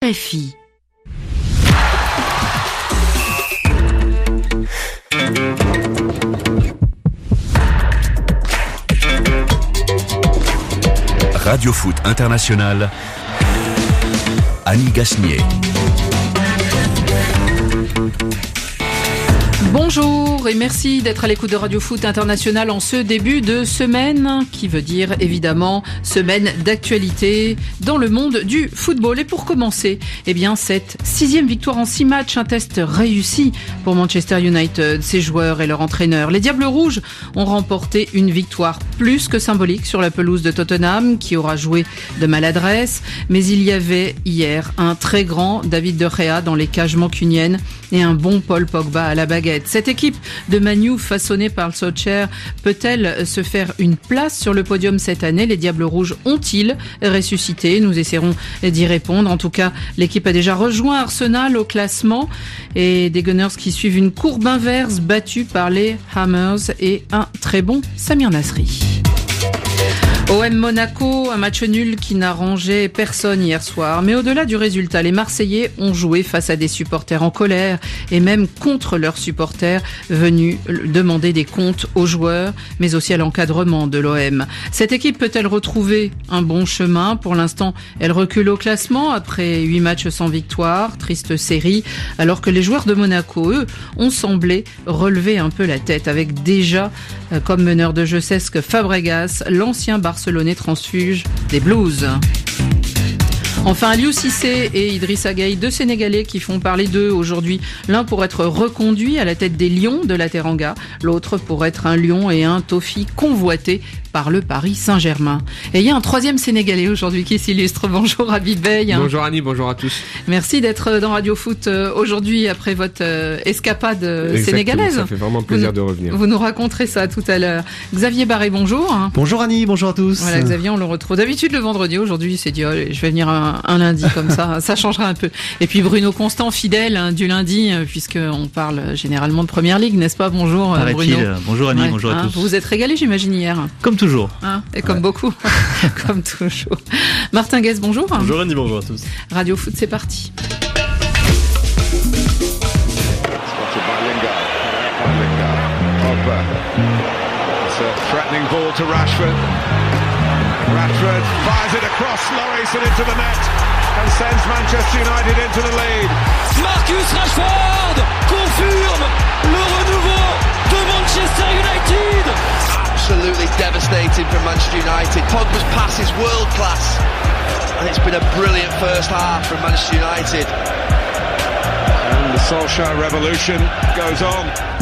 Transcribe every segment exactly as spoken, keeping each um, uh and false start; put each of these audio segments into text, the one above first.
F I. Radio Foot International, Annie Gasnier. Bonjour et merci d'être à l'écoute de Radio Foot International en ce début de semaine, qui veut dire évidemment semaine d'actualité dans le monde du football. Et pour commencer, eh bien cette sixième victoire en six matchs, un test réussi pour Manchester United, ses joueurs et leur entraîneur. Les Diables Rouges ont remporté une victoire plus que symbolique sur la pelouse de Tottenham, qui aura joué de maladresse. Mais il y avait hier un très grand David De Gea dans les cages mancuniennes et un bon Paul Pogba à la baguette. Cette équipe de Man U façonnée par le Solskjaer peut-elle se faire une place sur le podium cette année? Les Diables Rouges ont-ils ressuscité? Nous essaierons d'y répondre. En tout cas, l'équipe a déjà rejoint Arsenal au classement et des Gunners qui suivent une courbe inverse battue par les Hammers et un très bon Samir Nasri. O M Monaco, un match nul qui n'arrangeait personne hier soir. Mais au-delà du résultat, les Marseillais ont joué face à des supporters en colère et même contre leurs supporters venus demander des comptes aux joueurs, mais aussi à l'encadrement de l'O M. Cette équipe peut-elle retrouver un bon chemin? Pour l'instant, elle recule au classement après huit matchs sans victoire, triste série, alors que les joueurs de Monaco, eux, ont semblé relever un peu la tête avec déjà comme meneur de jeu Cesc Fabregas, l'ancien Barcelonais transfuge des Blues. Enfin, Aliou Cissé et Idrissa Gueye, deux Sénégalais qui font parler d'eux aujourd'hui. L'un pour être reconduit à la tête des Lions de la Teranga, l'autre pour être un lion et un toffee convoité par le Paris Saint-Germain. Et il y a un troisième Sénégalais aujourd'hui qui s'illustre. Bonjour Habib Beye. Bonjour Annie, bonjour à tous. Merci d'être dans Radio Foot aujourd'hui après votre escapade Exactement, sénégalaise. Ça fait vraiment plaisir vous, de revenir. Vous nous raconterez ça tout à l'heure. Xavier Barré, bonjour. Bonjour Annie, bonjour à tous. Voilà, Xavier, on le retrouve d'habitude le vendredi. Aujourd'hui, il s'est dit, oh, je vais venir un, un lundi comme ça, ça changera un peu. Et puis Bruno Constant, fidèle hein, du lundi, puisqu'on parle généralement de Première Ligue, n'est-ce pas? Bonjour Bruno. Bonjour Annie, ouais, bonjour à hein, tous. Vous vous êtes régalé, j'imagine, hier. Comme toujours. Hein, et comme ouais. beaucoup. Comme toujours. Martin Guez, bonjour. Bonjour Annie, bonjour à tous. Radio Foot, c'est parti. Rashford fires it across Lloris and into the net and sends Manchester United into the lead. Marcus Rashford confirme le renouveau de Manchester United. Absolutely devastating for Manchester United. Pogba's pass is world class and it's been a brilliant first half from Manchester United. And the Solskjaer revolution goes on.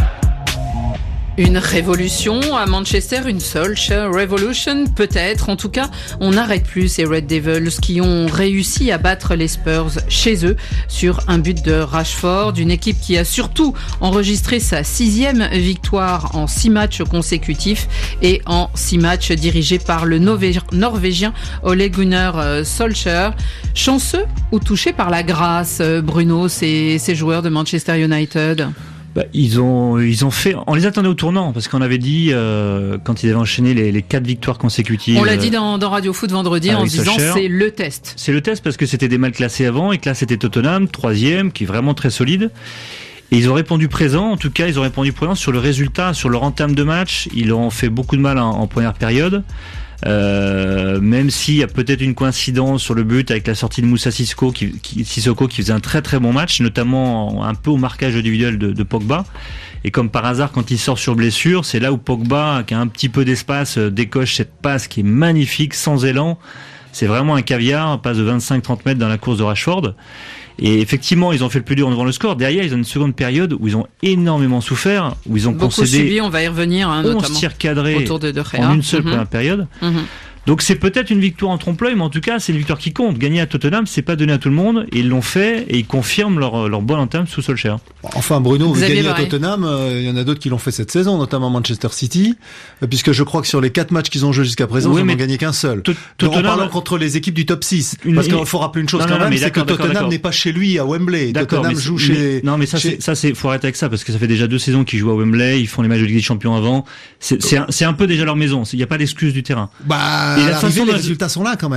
Une révolution à Manchester, une Solskjaer Revolution, peut-être. En tout cas, on n'arrête plus ces Red Devils qui ont réussi à battre les Spurs chez eux sur un but de Rashford. Une équipe qui a surtout enregistré sa sixième victoire en six matchs consécutifs et en six matchs dirigés par le Norvégien Ole Gunnar Solskjaer. Chanceux ou touchés par la grâce, Bruno, ces, ces joueurs de Manchester United? Bah, ils ont, ils ont fait. On les attendait au tournant parce qu'on avait dit euh, quand ils avaient enchaîné les, les quatre victoires consécutives. On l'a dit dans, dans Radio Foot vendredi en disant Solskjaer. C'est le test. C'est le test parce que c'était des mal classés avant et que là c'était Tottenham troisième qui est vraiment très solide. Et ils ont répondu présent. En tout cas, ils ont répondu présent sur le résultat, sur leur entame de match. Ils ont fait beaucoup de mal en, en première période. Euh, même s'il y a peut-être une coïncidence sur le but avec la sortie de Moussa Sissoko qui, qui, Sissoko qui faisait un très très bon match, notamment un peu au marquage individuel de, de Pogba. Et comme par hasard, quand il sort sur blessure, c'est là où Pogba, qui a un petit peu d'espace, décoche cette passe qui est magnifique, sans élan. C'est vraiment un caviar, passe de vingt-cinq à trente mètres dans la course de Rashford. Et effectivement, ils ont fait le plus dur devant le score. Derrière, ils ont une seconde période où ils ont énormément souffert, où ils ont Beaucoup concédé subi, on va y revenir, hein, onze tirs cadrés autour de De Gea. en une seule mm-hmm. première période. Mm-hmm. Donc c'est peut-être une victoire en trompe-l'œil, mais en tout cas c'est une victoire qui compte. Gagner à Tottenham, c'est pas donné à tout le monde, et ils l'ont fait, et ils confirment leur, leur bonne entame sous Solskjaer. Enfin Bruno, vous gagnez à Barré. Tottenham, il euh, y en a d'autres qui l'ont fait cette saison, notamment Manchester City, euh, puisque je crois que sur les quatre matchs qu'ils ont joué jusqu'à présent, oui, ils n'en ont gagné qu'un seul. T- Donc en parlant contre les équipes du top six, une, parce qu'il faut rappeler une chose non, quand non, même, c'est que Tottenham d'accord. n'est pas chez lui à Wembley. D'accord, Tottenham mais, joue mais, chez... Non mais ça, chez... c'est, ça c'est, faut arrêter avec ça, parce que ça fait déjà deux saisons qu'ils jouent à Wembley, ils font les matchs de Ligue des Champions avant, c'est, c'est, un, c'est un peu déjà leur maison, il n'y a pas d'excuse du terrain. Bah, et la façon les résultats sont là quand même.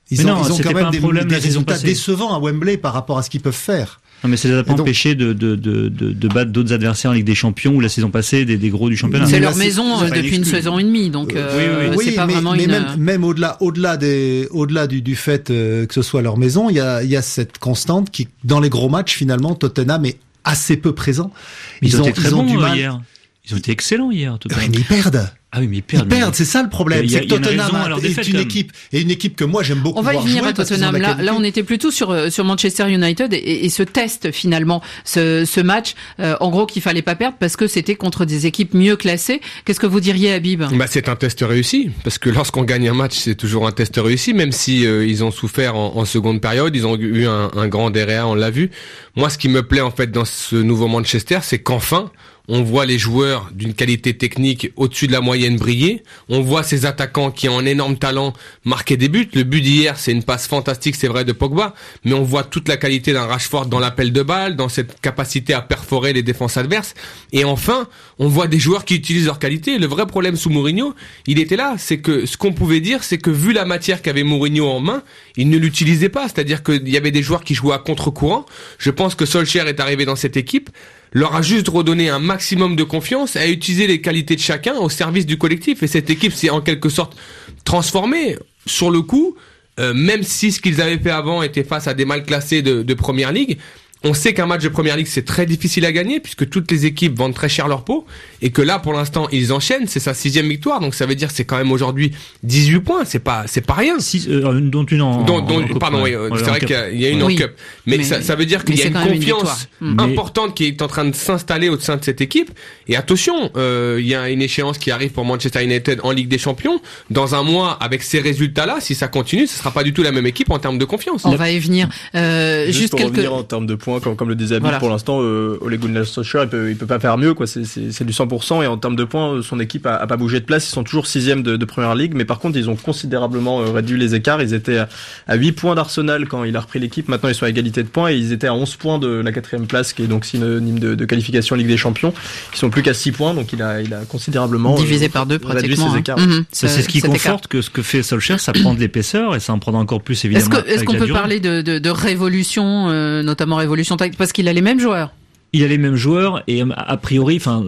Ils mais ont, non, ils ont quand même des, des résultats passée. décevants à Wembley par rapport à ce qu'ils peuvent faire. Non, mais ça ne les a pas empêchés de, de, de, de, de battre d'autres adversaires en Ligue des Champions ou la saison passée des, des gros du championnat. C'est mais leur maison euh, depuis une saison et demie, donc euh, oui, oui, oui. c'est pas mais, vraiment mais une. Même, même au-delà, au-delà des, au-delà du, du fait euh, que ce soit leur maison, il y a, il y a cette constante qui, dans les gros matchs, finalement, Tottenham est assez peu présent. Ils, ils ont, ont été très ils ont bons du mal. hier. Ils ont été excellents hier, Tottenham. Mais ils perdent. Ah oui, mais ils perdent. Ils perdent, c'est ça le problème. Il y a, c'est que Tottenham a une est une équipe, et une équipe que moi j'aime beaucoup. On va y venir à Tottenham. Là, là, on était plutôt sur sur Manchester United et, et ce test finalement, ce, ce match, euh, en gros qu'il fallait pas perdre parce que c'était contre des équipes mieux classées. Qu'est-ce que vous diriez, Habib ? Bah, c'est un test réussi parce que lorsqu'on gagne un match, c'est toujours un test réussi, même si euh, ils ont souffert en, en seconde période, ils ont eu un, un grand D R A, on l'a vu. Moi, ce qui me plaît en fait dans ce nouveau Manchester, c'est qu'enfin on voit les joueurs d'une qualité technique au-dessus de la moyenne briller. On voit ces attaquants qui ont un énorme talent marquer des buts. Le but d'hier, c'est une passe fantastique, c'est vrai, de Pogba. Mais on voit toute la qualité d'un Rashford dans l'appel de balle, dans cette capacité à perforer les défenses adverses. Et enfin, on voit des joueurs qui utilisent leur qualité. Le vrai problème sous Mourinho, il était là. C'est que ce qu'on pouvait dire, c'est que vu la matière qu'avait Mourinho en main, il ne l'utilisait pas. C'est-à-dire qu'il y avait des joueurs qui jouaient à contre-courant. Je pense que Solskjaer est arrivé dans cette équipe, leur a juste redonné un maximum de confiance, à utiliser les qualités de chacun au service du collectif. Et cette équipe s'est en quelque sorte transformée. Sur le coup, euh, même si ce qu'ils avaient fait avant était face à des mal classés de, de Première Ligue, on sait qu'un match de Première Ligue, c'est très difficile à gagner puisque toutes les équipes vendent très cher leur peau et que là, pour l'instant, ils enchaînent. C'est sa sixième victoire, donc ça veut dire que c'est quand même aujourd'hui dix-huit points. C'est pas, c'est pas rien. Six, euh, dont une en, dont, dont, en pardon, oui, ouais, c'est vrai qu'il y a une oui, en cup, mais, mais ça, ça veut dire qu'il y a une confiance une importante qui est en train de s'installer au sein de cette équipe. Et attention, euh, il y a une échéance qui arrive pour Manchester United en Ligue des Champions. Dans un mois, avec ces résultats-là, si ça continue, ce sera pas du tout la même équipe en termes de confiance. On va y venir. Euh, juste, juste pour quelques... revenir en termes de points, comme, comme le disait Habib, voilà. Pour l'instant, euh, Ole Gunnar Solskjaer, il peut, il peut pas faire mieux, quoi. C'est, c'est, c'est du cent pour cent. Et en termes de points, son équipe a, a pas bougé de place. Ils sont toujours sixième de, de Première Ligue, mais par contre, ils ont considérablement euh, réduit les écarts. Ils étaient à, à huit points d'Arsenal quand il a repris l'équipe. Maintenant, ils sont à égalité de points et ils étaient à onze points de la quatrième place, qui est donc synonyme de, de qualification Ligue des Champions. Ils sont plus qu'à six points, donc il a, il a considérablement divisé euh, par deux réduit pratiquement. ses écarts. Hein. Mmh, c'est, c'est ce qui conforte que ce que fait Solskjaer, ça prend de l'épaisseur et ça en prend encore plus évidemment. Est-ce, que, est-ce qu'on peut durée. parler de, de, de révolution, euh, notamment révolution tactique, parce qu'il a les mêmes joueurs? Il a les mêmes joueurs et a priori, enfin,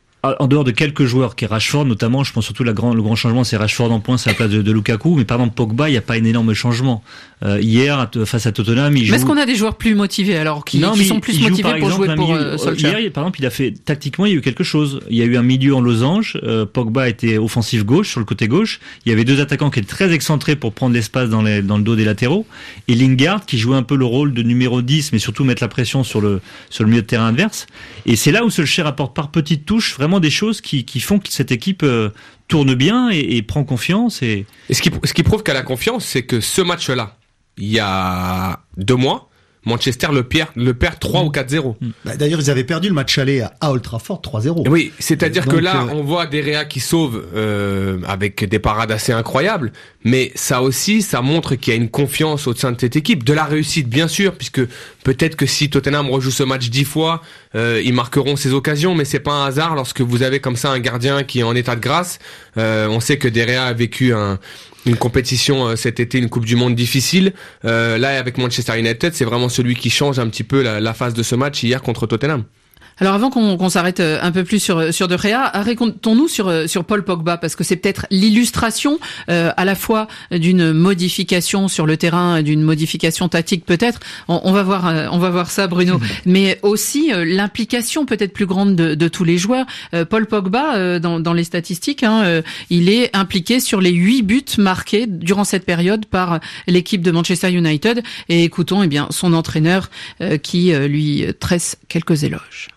en dehors de quelques joueurs, qui est Rashford notamment, je pense surtout la grand, le grand changement, c'est Rashford en pointe, c'est la place de, de Lukaku. Mais par exemple Pogba, il n'y a pas un énorme changement. Euh, hier, face à Tottenham, il joue. Mais est-ce qu'on a des joueurs plus motivés alors, qui, non, qui sont plus motivés joue, pour exemple, jouer pour euh, Solskjaer? Hier, par exemple, il a fait tactiquement, il y a eu quelque chose. Il y a eu un milieu en losange. Euh, Pogba était offensif gauche sur le côté gauche. Il y avait deux attaquants qui étaient très excentrés pour prendre l'espace dans, les, dans le dos des latéraux. Et Lingard qui jouait un peu le rôle de numéro dix, mais surtout mettre la pression sur le sur le milieu de terrain adverse. Et c'est là où Solskjaer apporte par petites touches vraiment des choses qui qui font que cette équipe euh, tourne bien et, et prend confiance. Et, et ce, qui, ce qui prouve qu'elle a confiance, c'est que ce match-là, il y a deux mois, Manchester le perd, le perd trois ou quatre zéro. Bah, d'ailleurs, ils avaient perdu le match aller à Old Trafford trois zéro. Oui, c'est-à-dire Donc, que là, euh... on voit des Réa qui sauvent euh, avec des parades assez incroyables, mais ça aussi, ça montre qu'il y a une confiance au sein de cette équipe, de la réussite bien sûr, puisque peut-être que si Tottenham rejoue ce match dix fois, euh, ils marqueront ces occasions, mais c'est pas un hasard lorsque vous avez comme ça un gardien qui est en état de grâce. Euh, on sait que De Gea a vécu un une compétition euh, cet été, une Coupe du Monde difficile. Euh, là, avec Manchester United, c'est vraiment celui qui change un petit peu la, la phase de ce match hier contre Tottenham. Alors avant qu'on, qu'on s'arrête un peu plus sur sur De Gea, racontons-nous sur sur Paul Pogba, parce que c'est peut-être l'illustration euh, à la fois d'une modification sur le terrain, d'une modification tactique peut-être. On, on va voir euh, on va voir ça, Bruno, mais aussi euh, l'implication peut-être plus grande de, de tous les joueurs. Euh, Paul Pogba, euh, dans dans les statistiques, hein, euh, il est impliqué sur les huit buts marqués durant cette période par l'équipe de Manchester United. Et écoutons eh bien son entraîneur euh, qui euh, lui tresse quelques éloges.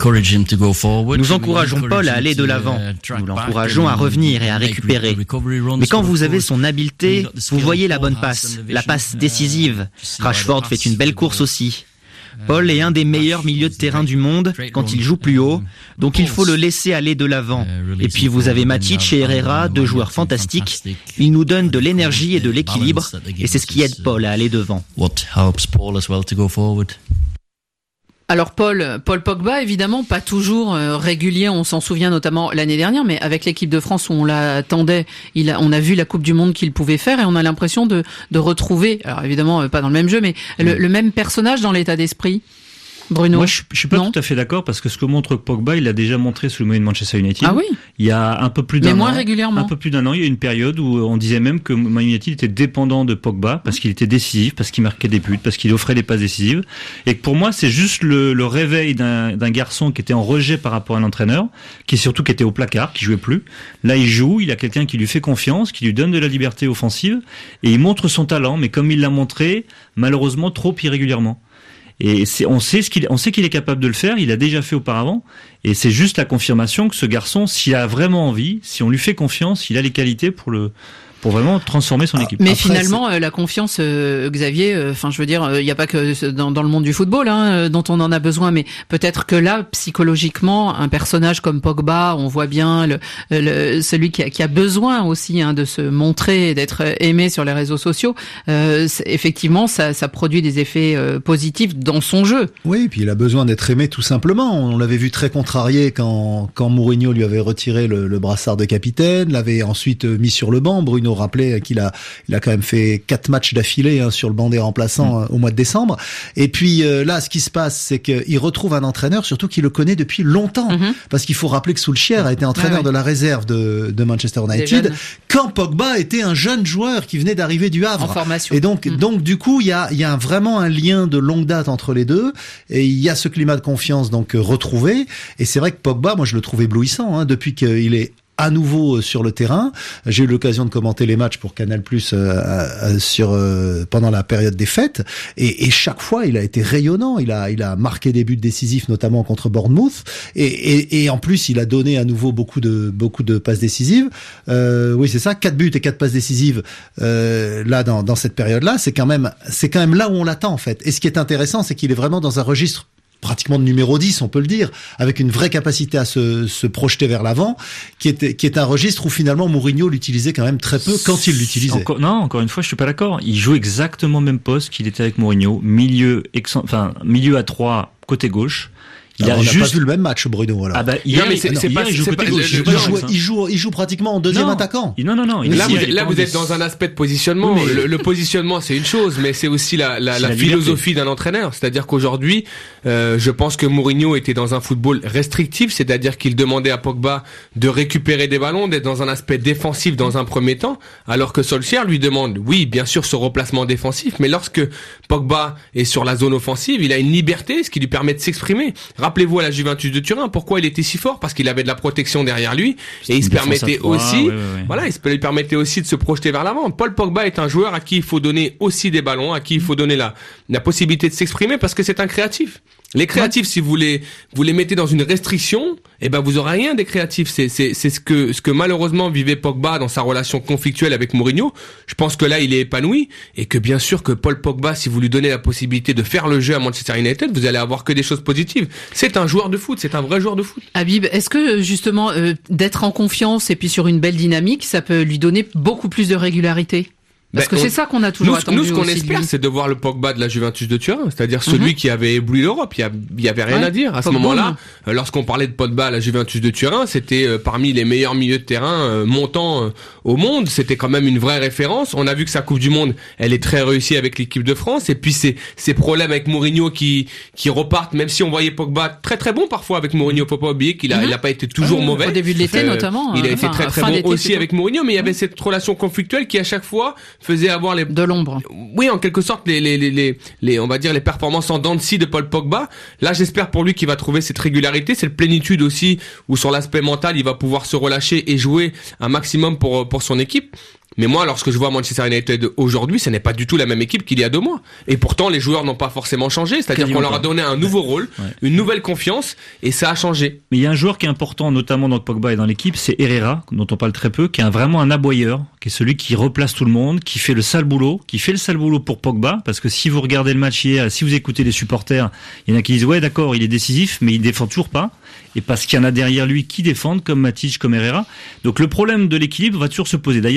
Nous encourageons Paul à aller de l'avant. Nous l'encourageons à revenir et à récupérer. Mais quand vous avez son habileté, vous voyez la bonne passe, la passe décisive. Rashford fait une belle course aussi. Paul est un des meilleurs milieux de terrain du monde quand il joue plus haut, donc il faut le laisser aller de l'avant. Et puis vous avez Matic et Herrera, deux joueurs fantastiques. Ils nous donnent de l'énergie et de l'équilibre, et c'est ce qui aide Paul à aller devant. Alors Paul, Paul Pogba, évidemment, pas toujours euh, régulier. On s'en souvient notamment l'année dernière, mais avec l'équipe de France où on l'attendait, il a, on a vu la Coupe du Monde qu'il pouvait faire et on a l'impression de, de retrouver, alors évidemment euh, pas dans le même jeu, mais le, le même personnage dans l'état d'esprit. Bruno. Moi, je, je suis pas non. tout à fait d'accord parce que ce que montre Pogba, il l'a déjà montré sous le maillot de Manchester United. Ah oui. Il y a un peu plus d'un Mais moins an, régulièrement. Un peu plus d'un an, il y a une période où on disait même que Man United était dépendant de Pogba parce qu'il était décisif, parce qu'il marquait des buts, parce qu'il offrait des passes décisives. Et que pour moi, c'est juste le, le réveil d'un, d'un garçon qui était en rejet par rapport à un entraîneur, qui surtout qui était au placard, qui jouait plus. Là, il joue, il a quelqu'un qui lui fait confiance, qui lui donne de la liberté offensive et il montre son talent, mais comme il l'a montré, malheureusement trop irrégulièrement. Et c'est, on sait ce qu'il, on sait qu'il est capable de le faire. Il a déjà fait auparavant. Et c'est juste la confirmation que ce garçon, s'il a vraiment envie, si on lui fait confiance, il a les qualités pour le, pour vraiment transformer son équipe. Mais Après, finalement, c'est... la confiance, euh, Xavier, enfin, euh, je veux dire, il euh, n'y a pas que dans, dans le monde du football hein, dont on en a besoin, mais peut-être que là, psychologiquement, un personnage comme Pogba, on voit bien le, le celui qui a, qui a besoin aussi hein, de se montrer, d'être aimé sur les réseaux sociaux. Euh, effectivement, ça, ça produit des effets euh, positifs dans son jeu. Oui, et puis il a besoin d'être aimé tout simplement. On l'avait vu très contrarié quand quand Mourinho lui avait retiré le, le brassard de capitaine, l'avait ensuite mis sur le banc. Bruno rappeler qu'il a il a quand même fait quatre matchs d'affilée hein, sur le banc des remplaçants mmh. euh, au mois de décembre. Et puis euh, là, ce qui se passe, c'est qu'il retrouve un entraîneur, surtout qu'il le connaît depuis longtemps, mmh. parce qu'il faut rappeler que Solskjaer a été entraîneur ouais, ouais. de la réserve de, de Manchester United quand Pogba était un jeune joueur qui venait d'arriver du Havre. En formation. Et donc mmh. donc du coup, il y a il y a vraiment un lien de longue date entre les deux, et il y a ce climat de confiance donc euh, retrouvé. Et c'est vrai que Pogba, moi je le trouve éblouissant hein, depuis qu'il est à nouveau sur le terrain. J'ai eu l'occasion de commenter les matchs pour Canal+ euh, euh, sur euh, pendant la période des fêtes et, et chaque fois il a été rayonnant. Il a il a marqué des buts décisifs notamment contre Bournemouth et, et, et en plus il a donné à nouveau beaucoup de beaucoup de passes décisives. Euh, oui c'est ça, quatre buts et quatre passes décisives euh, là dans dans cette période-là. C'est quand même c'est quand même là où on l'attend en fait. Et ce qui est intéressant, c'est qu'il est vraiment dans un registre pratiquement de numéro dix, on peut le dire, avec une vraie capacité à se, se projeter vers l'avant, qui est, qui est un registre où finalement Mourinho l'utilisait quand même très peu quand il l'utilisait. Encore, non, encore une fois, je suis pas d'accord. Il joue exactement le même poste qu'il était avec Mourinho, milieu, ex, enfin, milieu à trois, côté gauche. Il alors, a on n'a juste... pas vu le même match, Bruno. Alors. Ah bah, hier, non, mais c'est, non, c'est hier, pas, il, joue c'est pas, gauche, il, il, joue, il, joue, il joue pratiquement en deuxième non. attaquant. Non, non, non. Là, vous, là, vous êtes dans un aspect de positionnement. Oui, mais... le, le positionnement, c'est une chose, mais c'est aussi la, la, c'est la, la philosophie d'un entraîneur. C'est-à-dire qu'aujourd'hui, euh, je pense que Mourinho était dans un football restrictif, c'est-à-dire qu'il demandait à Pogba de récupérer des ballons, d'être dans un aspect défensif dans un premier temps, alors que Solskjaer lui demande, oui, bien sûr, ce replacement défensif, mais lorsque Pogba est sur la zone offensive, il a une liberté, ce qui lui permet de s'exprimer. Rappelez-vous à la Juventus de Turin, pourquoi il était si fort? Parce qu'il avait de la protection derrière lui et il se permettait aussi, ouais, ouais, ouais. voilà, il se il permettait aussi de se projeter vers l'avant. Paul Pogba est un joueur à qui il faut donner aussi des ballons, à qui il faut donner la, la possibilité de s'exprimer parce que c'est un créatif. Les créatifs, ouais. si vous les, vous les mettez dans une restriction, eh ben, vous aurez rien des créatifs. C'est, c'est, c'est ce que, ce que malheureusement vivait Pogba dans sa relation conflictuelle avec Mourinho. Je pense que là, il est épanoui et que bien sûr que Paul Pogba, si vous lui donnez la possibilité de faire le jeu à Manchester United, vous allez avoir que des choses positives. C'est un joueur de foot, c'est un vrai joueur de foot. Habib, est-ce que justement, euh, d'être en confiance et puis sur une belle dynamique, ça peut lui donner beaucoup plus de régularité? Parce ben, que on, c'est ça qu'on a toujours nous, attendu. Nous, ce qu'on espère, c'est de voir le Pogba de la Juventus de Turin, c'est-à-dire celui mm-hmm. qui avait ébloui l'Europe. Il y, a, il y avait rien ouais, à dire à ce moment-là. Euh, lorsqu'on parlait de Pogba à la Juventus de Turin, c'était euh, parmi les meilleurs milieux de terrain euh, montants euh, au monde. C'était quand même une vraie référence. On a vu que sa Coupe du Monde, elle est très réussie avec l'équipe de France. Et puis ces, ces problèmes avec Mourinho qui qui repartent, même si on voyait Pogba très très bon parfois avec Mourinho. Faut pas oublier qu'il a, mm-hmm. il a pas été toujours ah, mauvais. Au début de l'été euh, notamment. Il a euh, été enfin, très très bon aussi plutôt. Avec Mourinho, mais il y avait mm-hmm. cette relation conflictuelle qui à chaque fois faisait avoir les de l'ombre. Oui, en quelque sorte, les, les, les, les, les, on va dire les performances en dents de scie de Paul Pogba. Là, j'espère pour lui qu'il va trouver cette régularité, cette plénitude aussi, où sur l'aspect mental, il va pouvoir se relâcher et jouer un maximum pour pour son équipe. Mais moi, lorsque je vois Manchester United aujourd'hui, ce n'est pas du tout la même équipe qu'il y a deux mois. Et pourtant, les joueurs n'ont pas forcément changé. C'est-à-dire qu'on leur a donné un nouveau rôle, ouais. une nouvelle confiance, et ça a changé. Mais il y a un joueur qui est important, notamment dans Pogba et dans l'équipe, c'est Herrera, dont on parle très peu, qui est vraiment un aboyeur, qui est celui qui replace tout le monde, qui fait le sale boulot, qui fait le sale boulot pour Pogba, parce que si vous regardez le match hier, si vous écoutez les supporters, il y en a qui disent ouais, d'accord, il est décisif, mais il défend toujours pas. Et parce qu'il y en a derrière lui qui défendent, comme Matic, comme Herrera. Donc le problème de l'équilibre va toujours se poser. D'ailleurs, les, le problème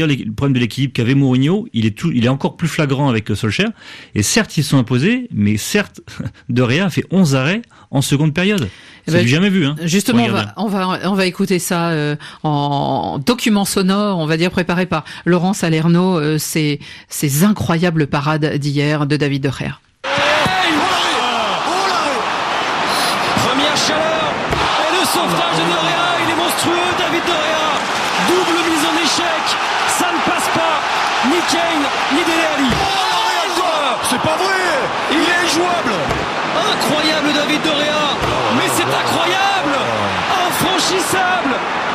problème de l'équilibre qu'avait Mourinho, il est tout, il est encore plus flagrant avec Solskjaer. Et certes, ils se sont imposés, mais certes, De Gea a fait onze arrêts en seconde période. C'est ben, du jamais vu, hein. Justement, on va, on va, on va écouter ça euh, en document sonore, on va dire préparé par Laurent Salerno, euh, ces, ces incroyables parades d'hier de David De Gea. Première chaleur et le sauvetage de De Gea, il est monstrueux, David De Gea. Double mise en échec, ça ne passe pas. Ni Kane, ni Dele Alli. Oh, c'est pas vrai, il est injouable. Incroyable David De Gea, mais c'est incroyable, infranchissable.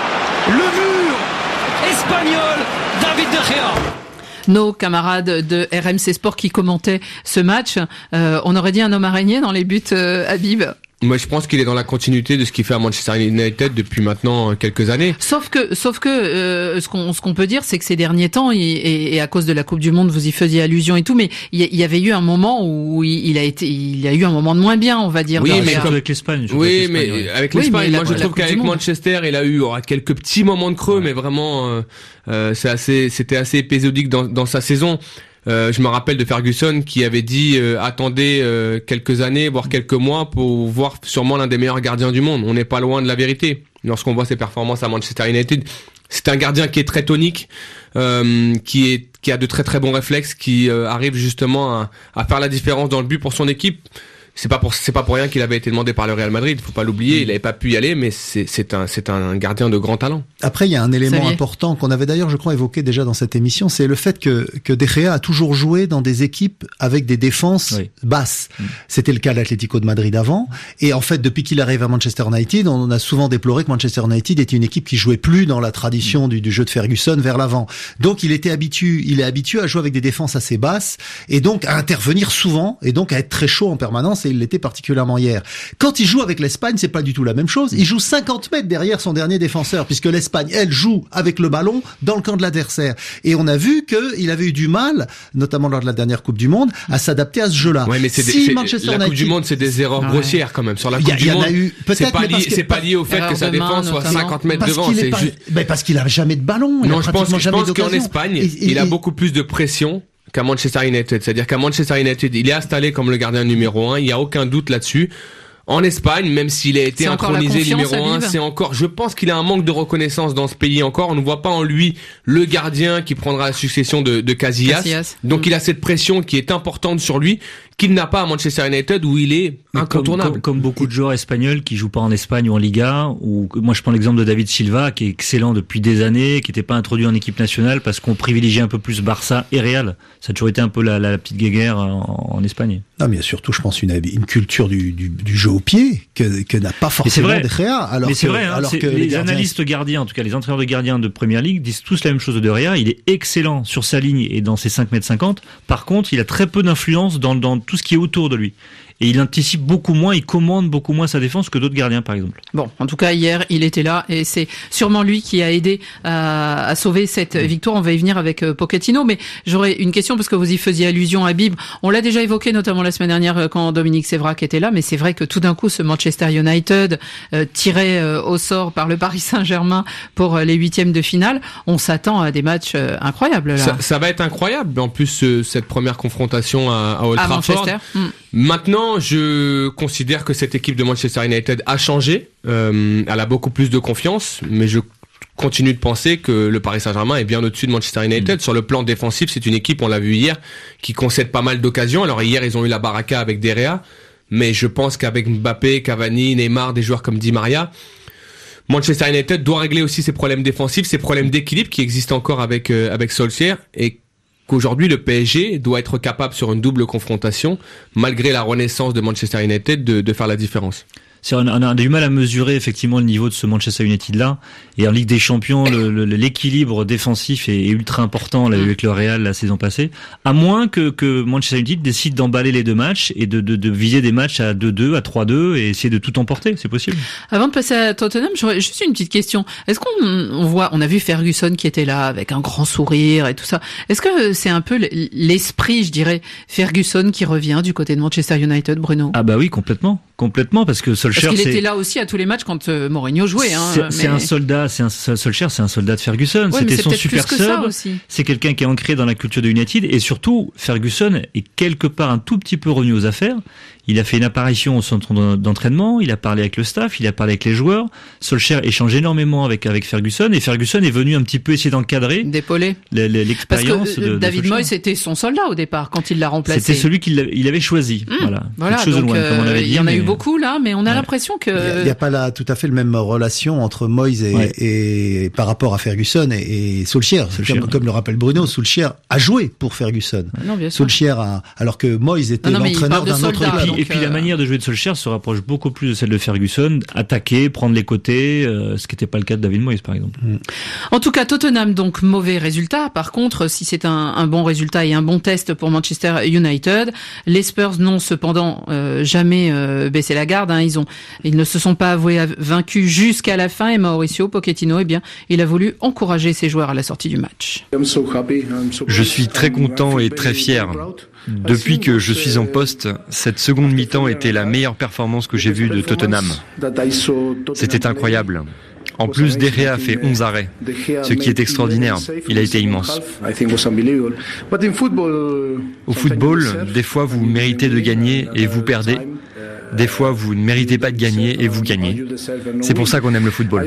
Le mur espagnol, David De Gea. Nos camarades de R M C Sport qui commentaient ce match, euh, on aurait dit un homme araignée dans les buts, euh, Habib. Moi, je pense qu'il est dans la continuité de ce qu'il fait à Manchester United depuis maintenant quelques années. Sauf que, sauf que, euh, ce qu'on, ce qu'on peut dire, c'est que ces derniers temps, il, et, et à cause de la Coupe du Monde, vous y faisiez allusion et tout, mais il y, y avait eu un moment où il, il a été, il a eu un moment de moins bien, on va dire. Oui, mais comme avec l'Espagne. Oui, mais ouais. avec l'Espagne, oui, mais moi je trouve qu'avec Manchester, il a eu oh, quelques petits moments de creux, ouais. mais vraiment, euh, euh, c'est assez, c'était assez épisodique dans, dans sa saison. Euh, je me rappelle de Ferguson qui avait dit euh, attendez euh, quelques années, voire quelques mois pour voir sûrement l'un des meilleurs gardiens du monde. On n'est pas loin de la vérité. Lorsqu'on voit ses performances à Manchester United, c'est un gardien qui est très tonique, euh, qui est qui a de très très bons réflexes, qui euh, arrive justement à, à faire la différence dans le but pour son équipe. C'est pas pour c'est pas pour rien qu'il avait été demandé par le Real Madrid, faut pas l'oublier, il avait pas pu y aller, mais c'est c'est un c'est un gardien de grand talent. Après il y a un élément important qu'on avait d'ailleurs je crois évoqué déjà dans cette émission, c'est le fait que que De Gea a toujours joué dans des équipes avec des défenses oui. basses. Mmh. C'était le cas de l'Atlético de Madrid avant, et en fait depuis qu'il arrive à Manchester United, on a souvent déploré que Manchester United était une équipe qui jouait plus dans la tradition mmh. du, du jeu de Ferguson vers l'avant. Donc il était habitué, il est habitué à jouer avec des défenses assez basses et donc à intervenir souvent et donc à être très chaud en permanence. Et il l'était particulièrement hier. Quand il joue avec l'Espagne, c'est pas du tout la même chose. Il joue cinquante mètres derrière son dernier défenseur, puisque l'Espagne, elle, joue avec le ballon dans le camp de l'adversaire. Et on a vu qu'il avait eu du mal, notamment lors de la dernière Coupe du Monde, à s'adapter à ce jeu-là. Ouais, mais c'est si des, Manchester la United... Coupe du Monde, c'est des erreurs ouais. grossières quand même. Sur la Coupe y a, du y Monde, eu, c'est pas, lié, que... c'est pas lié au fait que sa défense soit cinquante mètres devant. C'est pas... ju... ben parce qu'il avait jamais de ballon. Il non, a je pense, je pense qu'en et, Espagne, et, il a beaucoup plus de pression qu'à Manchester United. C'est-à-dire qu'à Manchester United, il est installé comme le gardien numéro un, il n'y a aucun doute là-dessus. En Espagne, même s'il a été intronisé numéro un, c'est encore, je pense qu'il a un manque de reconnaissance dans ce pays encore. On ne voit pas en lui le gardien qui prendra la succession de, de Casillas. Casillas. Donc mmh. il a cette pression qui est importante sur lui, qu'il n'a pas à Manchester United où il est mais incontournable. Comme, comme, comme beaucoup de joueurs espagnols qui jouent pas en Espagne ou en Liga, ou moi je prends l'exemple de David Silva qui est excellent depuis des années, qui n'était pas introduit en équipe nationale parce qu'on privilégiait un peu plus Barça et Real. Ça a toujours été un peu la, la, la petite guéguerre en, en Espagne. Non mais surtout je pense une, une culture du, du, du jeu au pied que, que n'a pas forcément De Gea. Alors mais c'est que, vrai, hein, alors c'est, que les, les gardiens... analystes gardiens, en tout cas les entraîneurs de gardiens de Premier League disent tous la même chose de De Gea. Il est excellent sur sa ligne et dans ses cinq mètres cinquante. Par contre, il a très peu d'influence dans, dans tout ce qui est autour de lui. Et il anticipe beaucoup moins, il commande beaucoup moins sa défense que d'autres gardiens, par exemple. Bon, en tout cas, hier, il était là et c'est sûrement lui qui a aidé à, à sauver cette victoire. On va y venir avec euh, Pochettino, mais j'aurais une question parce que vous y faisiez allusion, Habib. On l'a déjà évoqué, notamment la semaine dernière quand Dominique Sévrac était là, mais c'est vrai que tout d'un coup, ce Manchester United euh, tiré euh, au sort par le Paris Saint-Germain pour euh, les huitièmes de finale, on s'attend à des matchs euh, incroyables. Là. Ça, ça va être incroyable. En plus, euh, cette première confrontation à, à Old à Trafford. Manchester. Mm. Maintenant, je considère que cette équipe de Manchester United a changé. Euh, elle a beaucoup plus de confiance, mais je continue de penser que le Paris Saint-Germain est bien au-dessus de Manchester United. Mmh. Sur le plan défensif, c'est une équipe, on l'a vu hier, qui concède pas mal d'occasions. Alors hier, ils ont eu la baraka avec De Gea, mais je pense qu'avec Mbappé, Cavani, Neymar, des joueurs comme Di Maria, Manchester United doit régler aussi ses problèmes défensifs, ses problèmes d'équilibre qui existent encore avec euh, avec Solskjaer, et qu'aujourd'hui le P S G doit être capable sur une double confrontation, malgré la renaissance de Manchester United, de, de faire la différence. C'est, on, a, on a du mal à mesurer effectivement le niveau de ce Manchester United là, et en Ligue des Champions le, le, l'équilibre défensif est, est ultra important. On l'a vu avec le Real la saison passée, à moins que, que Manchester United décide d'emballer les deux matchs et de, de, de viser des matchs à deux deux, à trois deux et essayer de tout emporter. C'est possible. Avant de passer à Tottenham, j'aurais juste une petite question. Est-ce qu'on on voit, on a vu Ferguson qui était là avec un grand sourire et tout ça. Est-ce que c'est un peu l'esprit, je dirais, Ferguson qui revient du côté de Manchester United, Bruno? Ah bah oui, complètement. complètement, parce que Solskjaer, parce qu'il c'est... était là aussi à tous les matchs quand euh, Mourinho jouait. Hein, c'est, mais... c'est un soldat, c'est un Solskjaer, c'est un soldat de Ferguson. Ouais, C'était c'est son super sub. C'est quelqu'un qui est ancré dans la culture de United, et surtout Ferguson est quelque part un tout petit peu revenu aux affaires. Il a fait une apparition au centre d'entraînement, il a parlé avec le staff, il a parlé avec les joueurs. Solskjaer échange énormément avec avec Ferguson, et Ferguson est venu un petit peu essayer d'encadrer, d'épauler l'expérience. Parce que de, David de Moyes c'était son soldat au départ quand il l'a remplacé. C'était celui qu'il il avait choisi. Mmh, voilà. Voilà. Donc, loin, comme on avait dit, il y en a mais... eu beaucoup là, mais on a ouais. l'impression que il n'y a, a pas là tout à fait le même relation entre Moyes et, ouais. et par rapport à Ferguson et, et Solskjaer. Solskjaer comme, ouais. comme le rappelle Bruno, Solskjaer a joué pour Ferguson. Non, bien sûr. Solskjaer a, alors que Moyes était non, non, l'entraîneur d'un autre club. Et puis euh... la manière de jouer de Solskjaer se rapproche beaucoup plus de celle de Ferguson, attaquer, prendre les côtés, euh, ce qui n'était pas le cas de David Moyes par exemple. Mm. En tout cas, Tottenham, donc mauvais résultat. Par contre, si c'est un, un bon résultat et un bon test pour Manchester United, les Spurs n'ont cependant euh, jamais euh, baissé la garde. Hein. Ils ont, ils ne se sont pas avoués vaincus jusqu'à la fin. Et Mauricio Pochettino, eh bien, il a voulu encourager ses joueurs à la sortie du match. Je suis très content et très fier. Depuis que je suis en poste, cette seconde mi-temps était la meilleure performance que j'ai vue de Tottenham. C'était incroyable. En plus, De Gea a fait onze arrêts, ce qui est extraordinaire. Il a été immense. Au football, des fois vous méritez de gagner et vous perdez. Des fois, vous ne méritez pas de gagner et vous gagnez. C'est pour ça qu'on aime le football.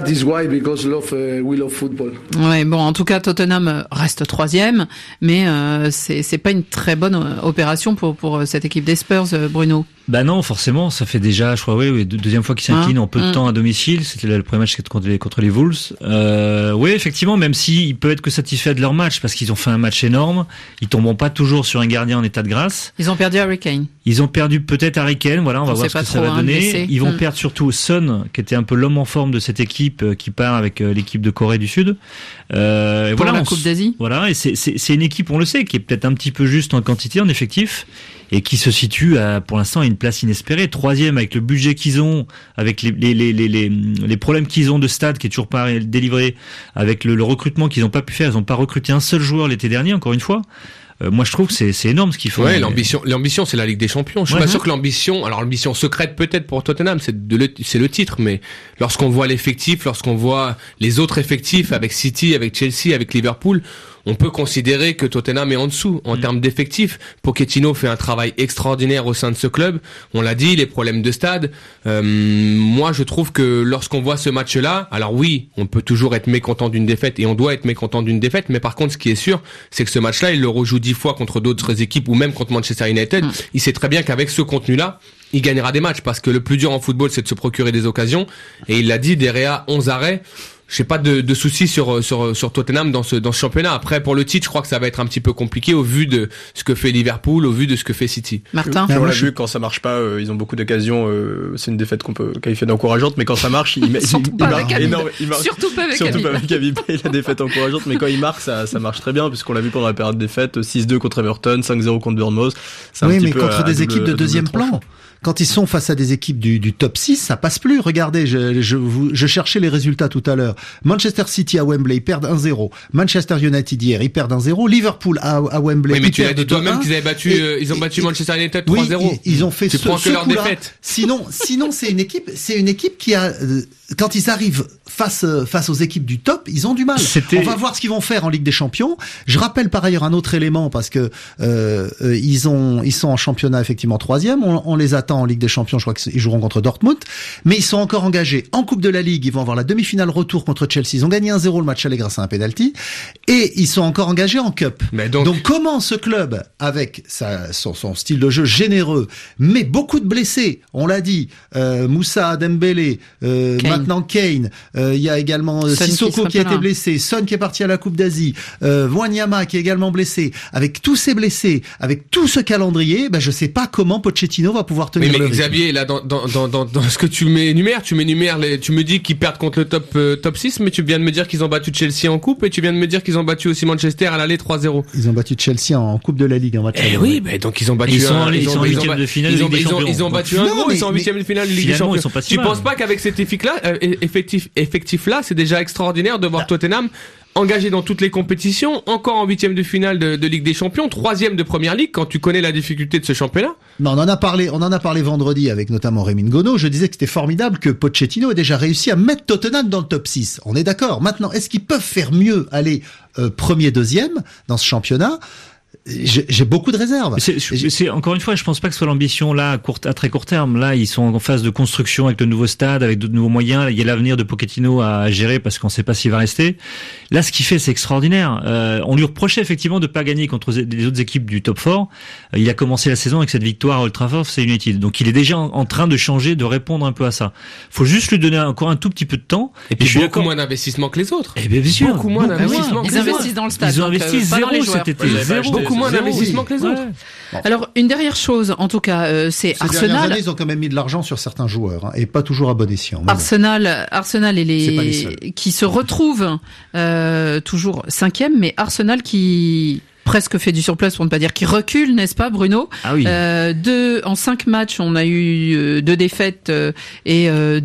Ouais, bon, en tout cas, Tottenham reste troisième, mais euh, c'est c'est pas une très bonne opération pour pour cette équipe des Spurs, Bruno. Bah non, forcément, ça fait déjà, je crois, oui, oui deuxième fois qu'ils s'inclinent hein en peu de mmh. temps à domicile. C'était le premier match contre les, contre les Wolves. Euh, oui, effectivement, même s'ils peuvent être que satisfaits de leur match, parce qu'ils ont fait un match énorme, ils tomberont pas toujours sur un gardien en état de grâce. Ils ont perdu Harry Kane. Ils ont perdu peut-être Harry Kane, voilà, on va on voir ce que ça va donner. Hein, ils vont mmh. perdre surtout Son, qui était un peu l'homme en forme de cette équipe, qui part avec l'équipe de Corée du Sud. Euh, Pour voilà, la Coupe d'Asie. Voilà, et c'est, c'est, c'est une équipe, on le sait, qui est peut-être un petit peu juste en quantité, en effectif, et qui se situe à, pour l'instant à une place inespérée, troisième avec le budget qu'ils ont, avec les les les les les, les problèmes qu'ils ont de stade qui est toujours pas délivré, avec le, le recrutement qu'ils n'ont pas pu faire, ils n'ont pas recruté un seul joueur l'été dernier, encore une fois. Euh, moi, je trouve que c'est, c'est énorme ce qu'ils font. Ouais, l'ambition, l'ambition, c'est la Ligue des Champions. Je suis ouais, pas ouais. sûr que l'ambition, alors l'ambition secrète peut-être pour Tottenham, c'est de le, c'est le titre, mais lorsqu'on voit l'effectif, lorsqu'on voit les autres effectifs avec City, avec Chelsea, avec Liverpool, on peut considérer que Tottenham est en dessous en mmh. termes d'effectifs. Pochettino fait un travail extraordinaire au sein de ce club. On l'a dit, les problèmes de stade. Euh, moi, je trouve que lorsqu'on voit ce match-là, alors oui, on peut toujours être mécontent d'une défaite et on doit être mécontent d'une défaite, mais par contre, ce qui est sûr, c'est que ce match-là, il le rejoue dix fois contre d'autres équipes ou même contre Manchester United. Mmh. Il sait très bien qu'avec ce contenu-là, il gagnera des matchs parce que le plus dur en football, c'est de se procurer des occasions. Et il l'a dit, De Gea, onze arrêts. J'ai pas de, de soucis sur sur sur Tottenham dans ce dans ce championnat. Après pour le titre, je crois que ça va être un petit peu compliqué au vu de ce que fait Liverpool, au vu de ce que fait City. Martin, on l'a vu quand ça marche pas, euh, ils ont beaucoup d'occasions. Euh, c'est une défaite qu'on peut qualifier d'encourageante, mais quand ça marche, il, surtout il, pas il, avec marque énorme, il marque, surtout pas avec surtout pas avec Habib, la défaite encourageante, mais quand il marque, ça ça marche très bien puisqu'on l'a vu pendant la période de défaite, six deux contre Everton, cinq zéro contre Bournemouth. C'est un oui, petit mais peu contre à, des à équipes double, de deuxième plan. Quand ils sont face à des équipes du, du top six, ça passe plus. Regardez, je, je, vous, je cherchais les résultats tout à l'heure. Manchester City à Wembley, ils perdent un zéro. Manchester United hier, ils perdent un zéro. Liverpool à, à Wembley, oui, mais ils tu perdent as dit toi-même qu'ils avaient battu, et, euh, ils ont battu et, Manchester United trois zéro. Oui, ils, ils ont fait tu ce, prends que ce leur défaite. Sinon, sinon, c'est une équipe, c'est une équipe qui a, euh, quand ils arrivent face, face aux équipes du top, ils ont du mal. C'était... On va voir ce qu'ils vont faire en Ligue des Champions. Je rappelle par ailleurs un autre élément parce que, euh, euh, ils ont, ils sont en championnat effectivement troisième. On, on les attend en Ligue des Champions. Je crois qu'ils joueront contre Dortmund, mais ils sont encore engagés en Coupe de la Ligue. Ils vont avoir la demi-finale retour contre Chelsea. Ils ont gagné un zéro le match aller grâce à un penalty, et ils sont encore engagés en Cup. Mais donc... donc comment ce club, avec sa, son, son style de jeu généreux, mais beaucoup de blessés, on l'a dit, euh, Moussa Dembélé, euh, Kane. maintenant Kane, il euh, y a également euh, Sissoko qui, qui a été blessé, Son qui est parti à la Coupe d'Asie, euh, Wanyama qui est également blessé. Avec tous ces blessés, avec tout ce calendrier, ben je sais pas comment Pochettino va pouvoir tenir. Mais, mais le Xavier, là, dans, dans, dans, dans, dans ce que tu m'énumères, tu m'énumères les, tu me dis qu'ils perdent contre le top, euh, top six, mais tu viens de me dire qu'ils ont battu Chelsea en coupe, et tu viens de me dire qu'ils ont battu aussi Manchester à l'aller trois zéro. Ils ont battu Chelsea en coupe de la Ligue en match. Eh oui, ben, donc ils ont battu, ils sont, un, ils ils sont en huitième de finale, ils ont, ils ont, ils ont battu un gros, ils sont en huitième de finale de Ligue des Champions. Tu penses pas qu'avec cet effectif là, euh, effectif, effectif là, c'est déjà extraordinaire de voir bah. Tottenham engagé dans toutes les compétitions, encore en huitième de finale de, de Ligue des Champions, troisième de Première Ligue, quand tu connais la difficulté de ce championnat. Non, on en a parlé, on en a parlé vendredi avec notamment Rémi Ngono. Je disais que c'était formidable que Pochettino ait déjà réussi à mettre Tottenham dans le top six. On est d'accord. Maintenant, est-ce qu'ils peuvent faire mieux, aller euh, premier, deuxième dans ce championnat? J'ai, j'ai beaucoup de réserves. C'est, c'est encore une fois, je pense pas que ce soit l'ambition là à, court, à très court terme. Là, ils sont en phase de construction avec le nouveau stade, avec de nouveaux moyens. Il y a l'avenir de Pochettino à gérer parce qu'on sait pas s'il va rester. Là, ce qu'il fait, c'est extraordinaire. Euh, on lui reprochait effectivement de pas gagner contre les autres équipes du top quatre. Euh, il a commencé la saison avec cette victoire à Old Trafford, c'est United. Donc, il est déjà en, en train de changer, de répondre un peu à ça. Faut juste lui donner encore un tout petit peu de temps. Et puis, beaucoup moins d'investissement que les autres. Eh bien, bien sûr. Beaucoup moins d'investissement que les autres. Ils investissent dans le stade. Ils ont investi zéro cet été. Beaucoup moins d'investissement que les autres. Bon. Alors, une dernière chose, en tout cas, euh, c'est Ces Arsenal. dernières années, ils ont quand même mis de l'argent sur certains joueurs, hein, et pas toujours à bon escient. Arsenal, bon. Arsenal et les, les qui se retrouvent euh, toujours cinquième, mais Arsenal qui presque fait du surplace pour ne pas dire qui recule, n'est-ce pas, Bruno? Ah oui. Euh, deux, en cinq matchs, on a eu euh, deux défaites euh, et euh,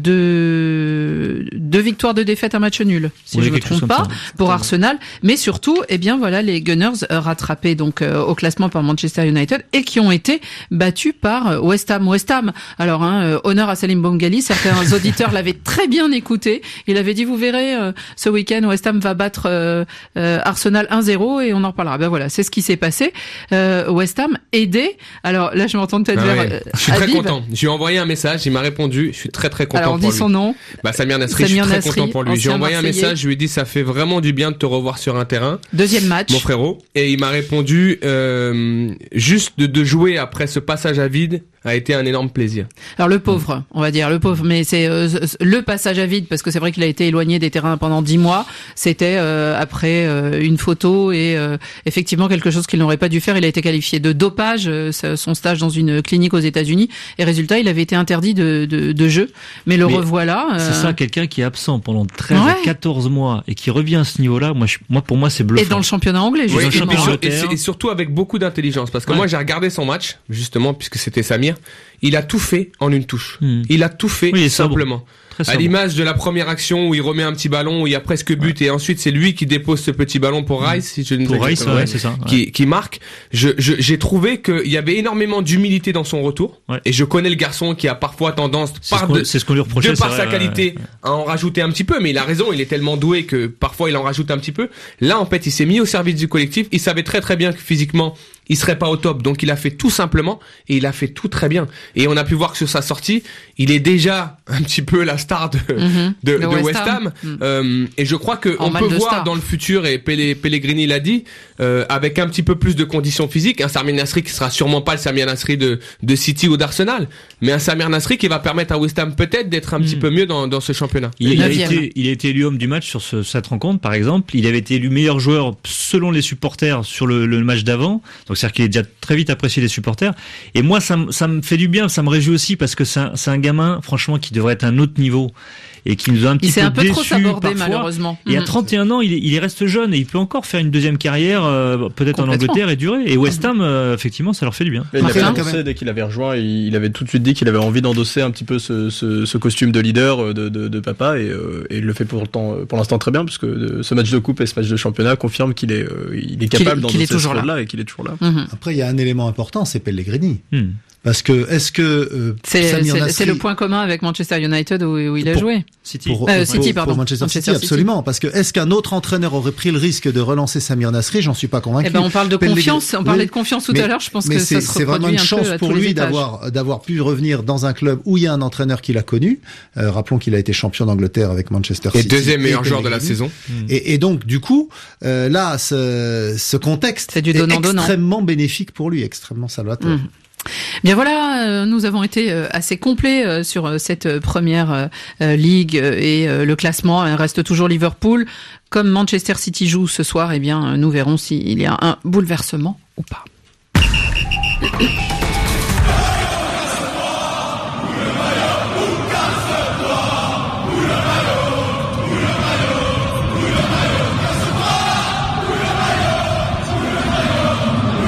deux, deux victoires, deux défaites, un match nul, si oui, je ne me trompe pas, ça. pour Arsenal. Mais surtout, eh bien voilà, les Gunners euh, rattrapés donc euh, au classement par Manchester United et qui ont été battus par euh, West Ham. West Ham. Alors, hein, euh, honneur à Salim Bongali. Certains auditeurs l'avaient très bien écouté. Il avait dit, vous verrez, euh, ce week-end, West Ham va battre euh, euh, Arsenal un zéro et on en reparlera. Ben voilà. C'est ce qui s'est passé. Euh, West Ham aidé. Alors là, je m'entends peut-être ah dire. Ouais. Euh, je suis très Habib. content. Je lui ai envoyé un message. Il m'a répondu. Je suis très très content. Alors, pour dis lui. son nom. Bah Samir Nasri. Samir je suis très Nasri, content pour lui. J'ai envoyé Marseillais. un message. Je lui ai dit, ça fait vraiment du bien de te revoir sur un terrain. Deuxième match. Mon frérot. Et il m'a répondu, euh, juste de, de jouer après ce passage à vide a été un énorme plaisir. Alors le pauvre, on va dire le pauvre, mais c'est euh, le passage à vide parce que c'est vrai qu'il a été éloigné des terrains pendant dix mois. C'était euh, après euh, une photo et euh, effectivement quelque chose qu'il n'aurait pas dû faire. Il a été qualifié de dopage, euh, son stage dans une clinique aux États-Unis, et résultat, il avait été interdit de, de, de jeu. Mais le mais revoilà. Euh... C'est ça, quelqu'un qui est absent pendant treize ouais. à quatorze mois et qui revient à ce niveau-là. Moi, je, moi pour moi, c'est bluffant. Et dans le championnat anglais, oui, justement. Et, et, et, et surtout avec beaucoup d'intelligence, parce que ouais. moi, j'ai regardé son match justement puisque c'était Samir. Il a tout fait en une touche. Mmh. Il a tout fait oui, simplement. À l'image de la première action où il remet un petit ballon, où il y a presque but, ouais. et ensuite c'est lui qui dépose ce petit ballon pour Rice, si je ne pour Rice, ouais, c'est ça, ouais. qui, qui marque. Je, je, j'ai trouvé qu'il y avait énormément d'humilité dans son retour, ouais. et je connais le garçon qui a parfois tendance, c'est par ce de, c'est ce qu'on lui reprochait, de par sa vrai, qualité, ouais. à en rajouter un petit peu, mais il a raison, il est tellement doué que parfois il en rajoute un petit peu. Là, en fait, il s'est mis au service du collectif, il savait très très bien que physiquement, il serait pas au top, donc il a fait tout simplement, et il a fait tout très bien. Et on a pu voir que sur sa sortie, il est déjà un petit peu la star de, mm-hmm. de, de West, West Ham. Ham. Mm. Euh, et je crois que on peut voir star. Dans le futur, et Pelle, Pellegrini l'a dit, euh, avec un petit peu plus de conditions physiques, un Samir Nasri qui sera sûrement pas le Samir Nasri de, de City ou d'Arsenal, mais un Samir Nasri qui va permettre à West Ham peut-être d'être un mm. petit peu mieux dans, dans ce championnat. Il, il, a été, il a été élu homme du match sur ce, cette rencontre, par exemple. Il avait été élu meilleur joueur selon les supporters sur le, le match d'avant. Donc c'est-à-dire qu'il est déjà très vite apprécié des supporters. Et moi, ça, ça me fait du bien, ça me réjouit aussi parce que c'est un, c'est un gamin, franchement, qui devrait être à un autre niveau et qui nous a un petit il peu déçus parfois. Il s'est un peu trop sabordé, malheureusement. Et mmh. à trente et un ans, il, est, il reste jeune et il peut encore faire une deuxième carrière, euh, peut-être en Angleterre et durer. Et West Ham, euh, effectivement, ça leur fait du bien. Mais il avait annoncé dès qu'il avait rejoint, il avait tout de suite dit qu'il avait envie d'endosser un petit peu ce, ce, ce costume de leader de, de, de papa et, euh, et il le fait pour, le temps, pour l'instant très bien puisque ce match de coupe et ce match de championnat confirment qu'il est, euh, il est capable d'endosser ce rôle-là et qu'il est toujours là. Mmh. Après, il y a un élément important, c'est Pellegrini. Mmh. Parce que est-ce que euh, c'est, c'est, Nasri... c'est le point commun avec Manchester United où, où il a pour, joué. City, pour, euh, pour, City, pardon. Pour Manchester, Manchester City, City, absolument. Parce que est-ce qu'un autre entraîneur aurait pris le risque de relancer Samir Nasri? J'en suis pas convaincu. Eh ben, on parle de Pellegrini. confiance. On parlait oui, de confiance tout mais, à l'heure. Je pense mais que c'est, ça se c'est vraiment une chance pour lui d'avoir d'avoir pu revenir dans un club où il y a un entraîneur qu'il a connu. Euh, rappelons qu'il a été champion d'Angleterre avec Manchester et City. Et deuxième meilleur joueur de la saison. Et, et donc du coup, euh, là, ce, ce contexte c'est du est extrêmement bénéfique pour lui, extrêmement salvateur. Mmh. Bien voilà, euh, nous avons été euh, assez complets euh, sur euh, cette euh, première euh, ligue euh, et euh, le classement. Il reste toujours Liverpool. Comme Manchester City joue ce soir, eh bien, euh, nous verrons s'il y a un bouleversement ou pas.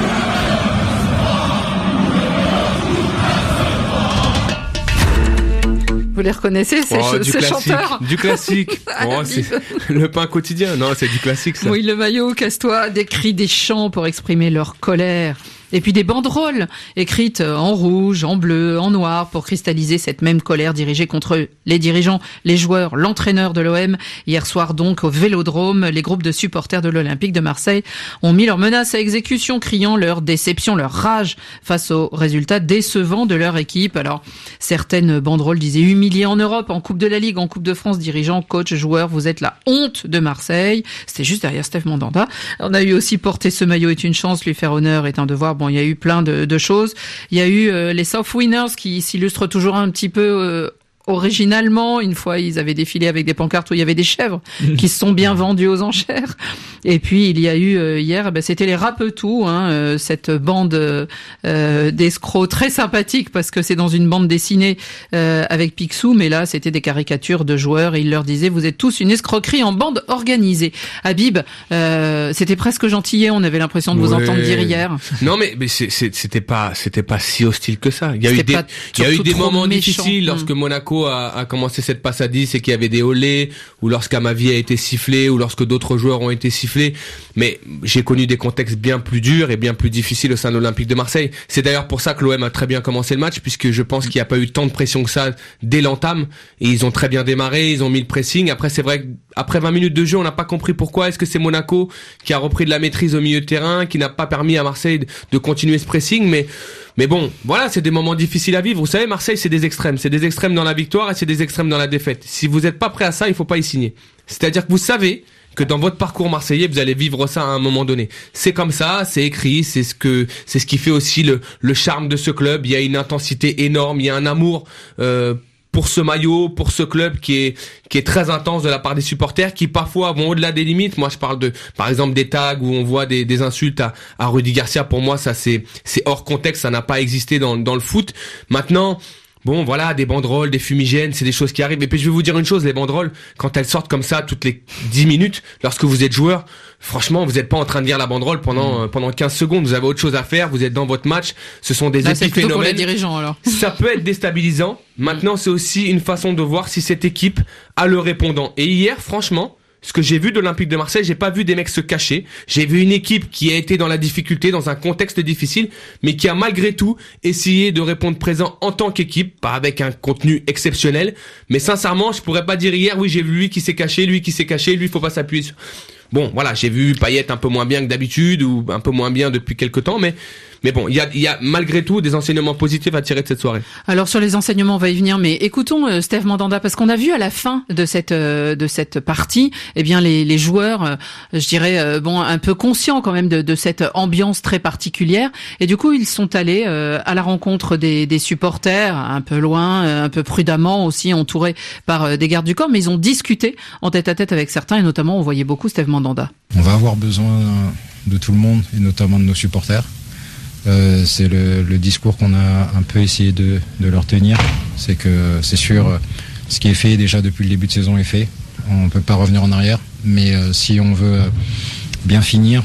Vous vous les reconnaissez, ces, oh, ces chanteurs? Du classique. Oh, c'est le pain quotidien. Non, c'est du classique, ça. Oui, le maillot, casse-toi, des cris, des chants pour exprimer leur colère. Et puis des banderoles écrites en rouge, en bleu, en noir pour cristalliser cette même colère dirigée contre les dirigeants, les joueurs, l'entraîneur de l'O M. Hier soir donc au Vélodrome, les groupes de supporters de l'Olympique de Marseille ont mis leurs menaces à exécution, criant leur déception, leur rage face aux résultats décevants de leur équipe. Alors certaines banderoles disaient humiliés en Europe, en Coupe de la Ligue, en Coupe de France, dirigeants, coachs, joueurs, vous êtes la honte de Marseille. C'était juste derrière Steph Mandanda. On a eu aussi porter ce maillot est une chance, lui faire honneur est un devoir. Bon, il y a eu plein de, de choses. Il y a eu euh, les South Winners qui s'illustrent toujours un petit peu euh, originalement. Une fois, ils avaient défilé avec des pancartes où il y avait des chèvres qui se sont bien vendues aux enchères. Et puis, il y a eu euh, hier, ben, c'était les Rapetous, hein, euh, cette bande euh, d'escrocs très sympathique parce que c'est dans une bande dessinée euh, avec Picsou, mais là, c'était des caricatures de joueurs et il leur disait, vous êtes tous une escroquerie en bande organisée. Habib, euh, c'était presque gentillet, on avait l'impression de vous ouais. entendre dire hier. Non, mais, mais c'est, c'est, c'était pas, c'était pas si hostile que ça. Il y a c'était eu des, il y a eu des moments méchant. difficiles lorsque mmh. Monaco a, a commencé cette passe à dix et qu'il y avait des olés, ou lorsqu'Amavi a été sifflé, ou lorsque d'autres joueurs ont été sifflés. Mais j'ai connu des contextes bien plus durs et bien plus difficiles au sein de l'Olympique de Marseille. C'est d'ailleurs pour ça que l'O M a très bien commencé le match, puisque je pense qu'il n'y a pas eu tant de pression que ça dès l'entame. Et ils ont très bien démarré, ils ont mis le pressing. Après, c'est vrai qu'après vingt minutes de jeu, on n'a pas compris pourquoi. Est-ce que c'est Monaco qui a repris de la maîtrise au milieu de terrain, qui n'a pas permis à Marseille de continuer ce pressing? Mais Mais bon, voilà, c'est des moments difficiles à vivre. Vous savez, Marseille, c'est des extrêmes. C'est des extrêmes dans la victoire et c'est des extrêmes dans la défaite. Si vous n'êtes pas prêt à ça, il faut pas y signer. C'est-à-dire que vous savez que dans votre parcours marseillais, vous allez vivre ça à un moment donné. C'est comme ça, c'est écrit, c'est ce que, c'est ce qui fait aussi le, le charme de ce club. Il y a une intensité énorme, il y a un amour, euh, pour ce maillot, pour ce club qui est qui est très intense de la part des supporters, qui parfois vont au-delà des limites. Moi, je parle de, par exemple, des tags où on voit des, des insultes à, à Rudy Garcia. Pour moi, ça c'est c'est hors contexte, ça n'a pas existé dans dans le foot. Maintenant, bon, voilà, des banderoles, des fumigènes, c'est des choses qui arrivent. Et puis je vais vous dire une chose, les banderoles, quand elles sortent comme ça toutes les dix minutes, lorsque vous êtes joueur, franchement, vous n'êtes pas en train de lire la banderole pendant mmh. euh, pendant quinze secondes. Vous avez autre chose à faire. Vous êtes dans votre match. Ce sont des Là, épiphénomènes. C'est plutôt pour les dirigeants, alors. Ça peut être déstabilisant. Maintenant, c'est aussi une façon de voir si cette équipe a le répondant. Et hier, franchement, ce que j'ai vu de l'Olympique de Marseille, j'ai pas vu des mecs se cacher. J'ai vu une équipe qui a été dans la difficulté, dans un contexte difficile, mais qui a malgré tout essayé de répondre présent en tant qu'équipe, pas avec un contenu exceptionnel. Mais sincèrement, je pourrais pas dire hier, oui, j'ai vu lui qui s'est caché, lui qui s'est caché, lui, il faut pas s'appuyer sur... Bon, voilà, j'ai vu Payet un peu moins bien que d'habitude, ou un peu moins bien depuis quelques temps, mais... Mais bon, il y a, il y a malgré tout des enseignements positifs à tirer de cette soirée. Alors sur les enseignements, on va y venir, mais écoutons euh, Steph Mandanda, parce qu'on a vu à la fin de cette euh, de cette partie, eh bien les les joueurs, euh, je dirais euh, bon un peu conscients quand même de, de cette ambiance très particulière, et du coup ils sont allés euh, à la rencontre des, des supporters, un peu loin, euh, un peu prudemment aussi, entourés par euh, des gardes du corps, mais ils ont discuté en tête à tête avec certains, et notamment on voyait beaucoup Steph Mandanda. On va avoir besoin de tout le monde, et notamment de nos supporters. Euh, c'est le, le discours qu'on a un peu essayé de, de leur tenir. C'est que c'est sûr, ce qui est fait déjà depuis le début de saison est fait. On ne peut pas revenir en arrière. Mais euh, si on veut bien finir,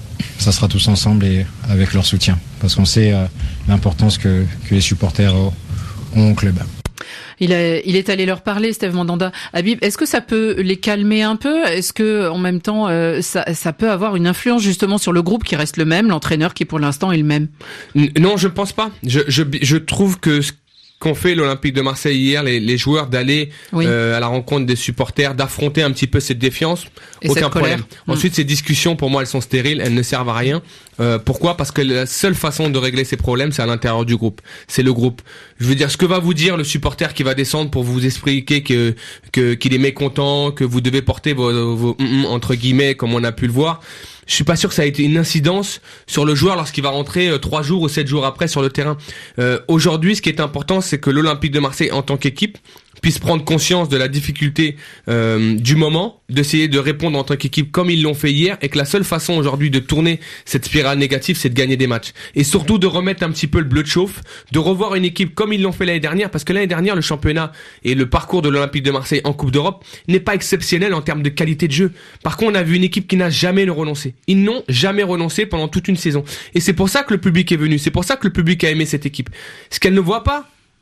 ça sera tous ensemble et avec leur soutien. Parce qu'on sait euh, l'importance que, que les supporters ont au club. Il, a, il est allé leur parler, Steph Mandanda. Habib, est-ce que ça peut les calmer un peu? Est-ce que, en même temps, euh, ça, ça peut avoir une influence justement sur le groupe qui reste le même, l'entraîneur qui pour l'instant est le même? Non, je pense pas. Je, je, je trouve que ce qu'ont fait l'Olympique de Marseille hier, les, les joueurs, d'aller oui. euh, à la rencontre des supporters, d'affronter un petit peu cette défiance, et aucun cette problème. Mmh. Ensuite, ces discussions, pour moi, elles sont stériles, elles ne servent à rien. Euh, pourquoi? Parce que la seule façon de régler ces problèmes, c'est à l'intérieur du groupe. C'est le groupe. Je veux dire, ce que va vous dire le supporter qui va descendre pour vous expliquer que, que qu'il est mécontent, que vous devez porter vos, vos mm, mm, entre guillemets, comme on a pu le voir. Je suis pas sûr que ça a été une incidence sur le joueur lorsqu'il va rentrer euh, trois jours ou sept jours après sur le terrain. Euh, aujourd'hui, ce qui est important, c'est que l'Olympique de Marseille, en tant qu'équipe, puisse prendre conscience de la difficulté euh, du moment, d'essayer de répondre en tant qu'équipe comme ils l'ont fait hier, et que la seule façon aujourd'hui de tourner cette spirale négative, c'est de gagner des matchs. Et surtout de remettre un petit peu le bleu de chauffe, de revoir une équipe comme ils l'ont fait l'année dernière, parce que l'année dernière, le championnat et le parcours de l'Olympique de Marseille en Coupe d'Europe n'est pas exceptionnel en termes de qualité de jeu. Par contre, on a vu une équipe qui n'a jamais le renoncé. Ils n'ont jamais renoncé pendant toute une saison. Et c'est pour ça que le public est venu, c'est pour ça que le public a aimé cette équipe. Ce qu'elle ne voit pas,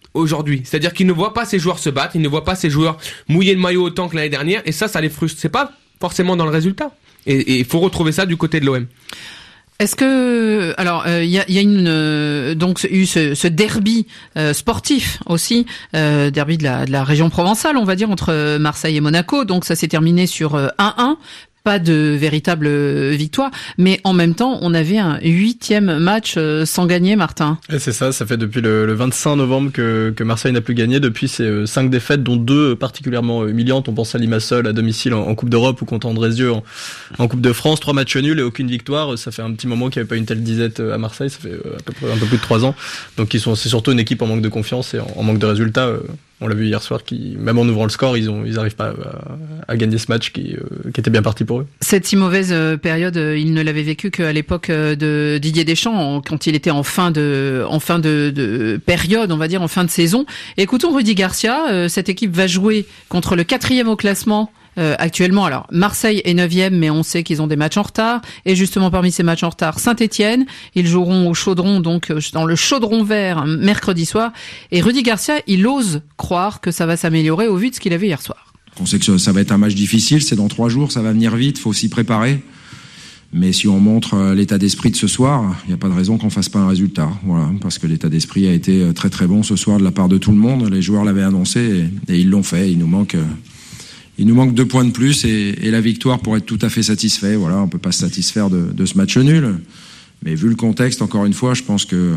aujourd'hui. C'est-à-dire qu'ils ne voient pas ces joueurs se battre, ils ne voient pas ces joueurs mouiller le maillot autant que l'année dernière, et ça, ça les frustre. C'est pas forcément dans le résultat. Et il faut retrouver ça du côté de l'O M. Est-ce que alors il euh, y, a, y a une euh, donc eu ce, ce derby euh, sportif aussi, euh, derby de la, de la région provençale, on va dire, entre Marseille et Monaco. Donc ça s'est terminé sur euh, un un. Pas de véritable victoire, mais en même temps, on avait un huitième match sans gagner, Martin. Et c'est ça, ça fait depuis le, le vingt-cinq novembre que, que Marseille n'a plus gagné. Depuis ces cinq défaites, dont deux particulièrement humiliantes. On pense à Limassol à domicile en, en Coupe d'Europe ou contre Andrézieux en, en Coupe de France. Trois matchs nuls et aucune victoire. Ça fait un petit moment qu'il n'y avait pas une telle disette à Marseille. Ça fait à peu près un peu plus de trois ans. Donc ils sont, c'est surtout une équipe en manque de confiance et en, en manque de résultats. On l'a vu hier soir, qui, même en ouvrant le score, ils ont, ils arrivent pas à, à gagner ce match qui, euh, qui était bien parti pour eux. Cette si mauvaise période, ils ne l'avaient vécu qu'à l'époque de Didier Deschamps, quand il était en fin de, en fin de, de période, on va dire, en fin de saison. Écoutons Rudy Garcia. Cette équipe va jouer contre le quatrième au classement. Euh, actuellement, alors Marseille est neuvième, mais on sait qu'ils ont des matchs en retard. Et justement, parmi ces matchs en retard, Saint-Étienne, ils joueront au Chaudron, donc dans le Chaudron vert, mercredi soir. Et Rudy Garcia, il ose croire que ça va s'améliorer au vu de ce qu'il a vu hier soir. On sait que ça va être un match difficile, c'est dans trois jours, ça va venir vite, faut s'y préparer. Mais si on montre l'état d'esprit de ce soir, il n'y a pas de raison qu'on fasse pas un résultat. Voilà, parce que l'état d'esprit a été très très bon ce soir de la part de tout le monde. Les joueurs l'avaient annoncé et, et ils l'ont fait. Il nous manque... Il nous manque deux points de plus et, et la victoire pour être tout à fait satisfait. Voilà, on peut pas se satisfaire de, de ce match nul. Mais vu le contexte, encore une fois, je pense que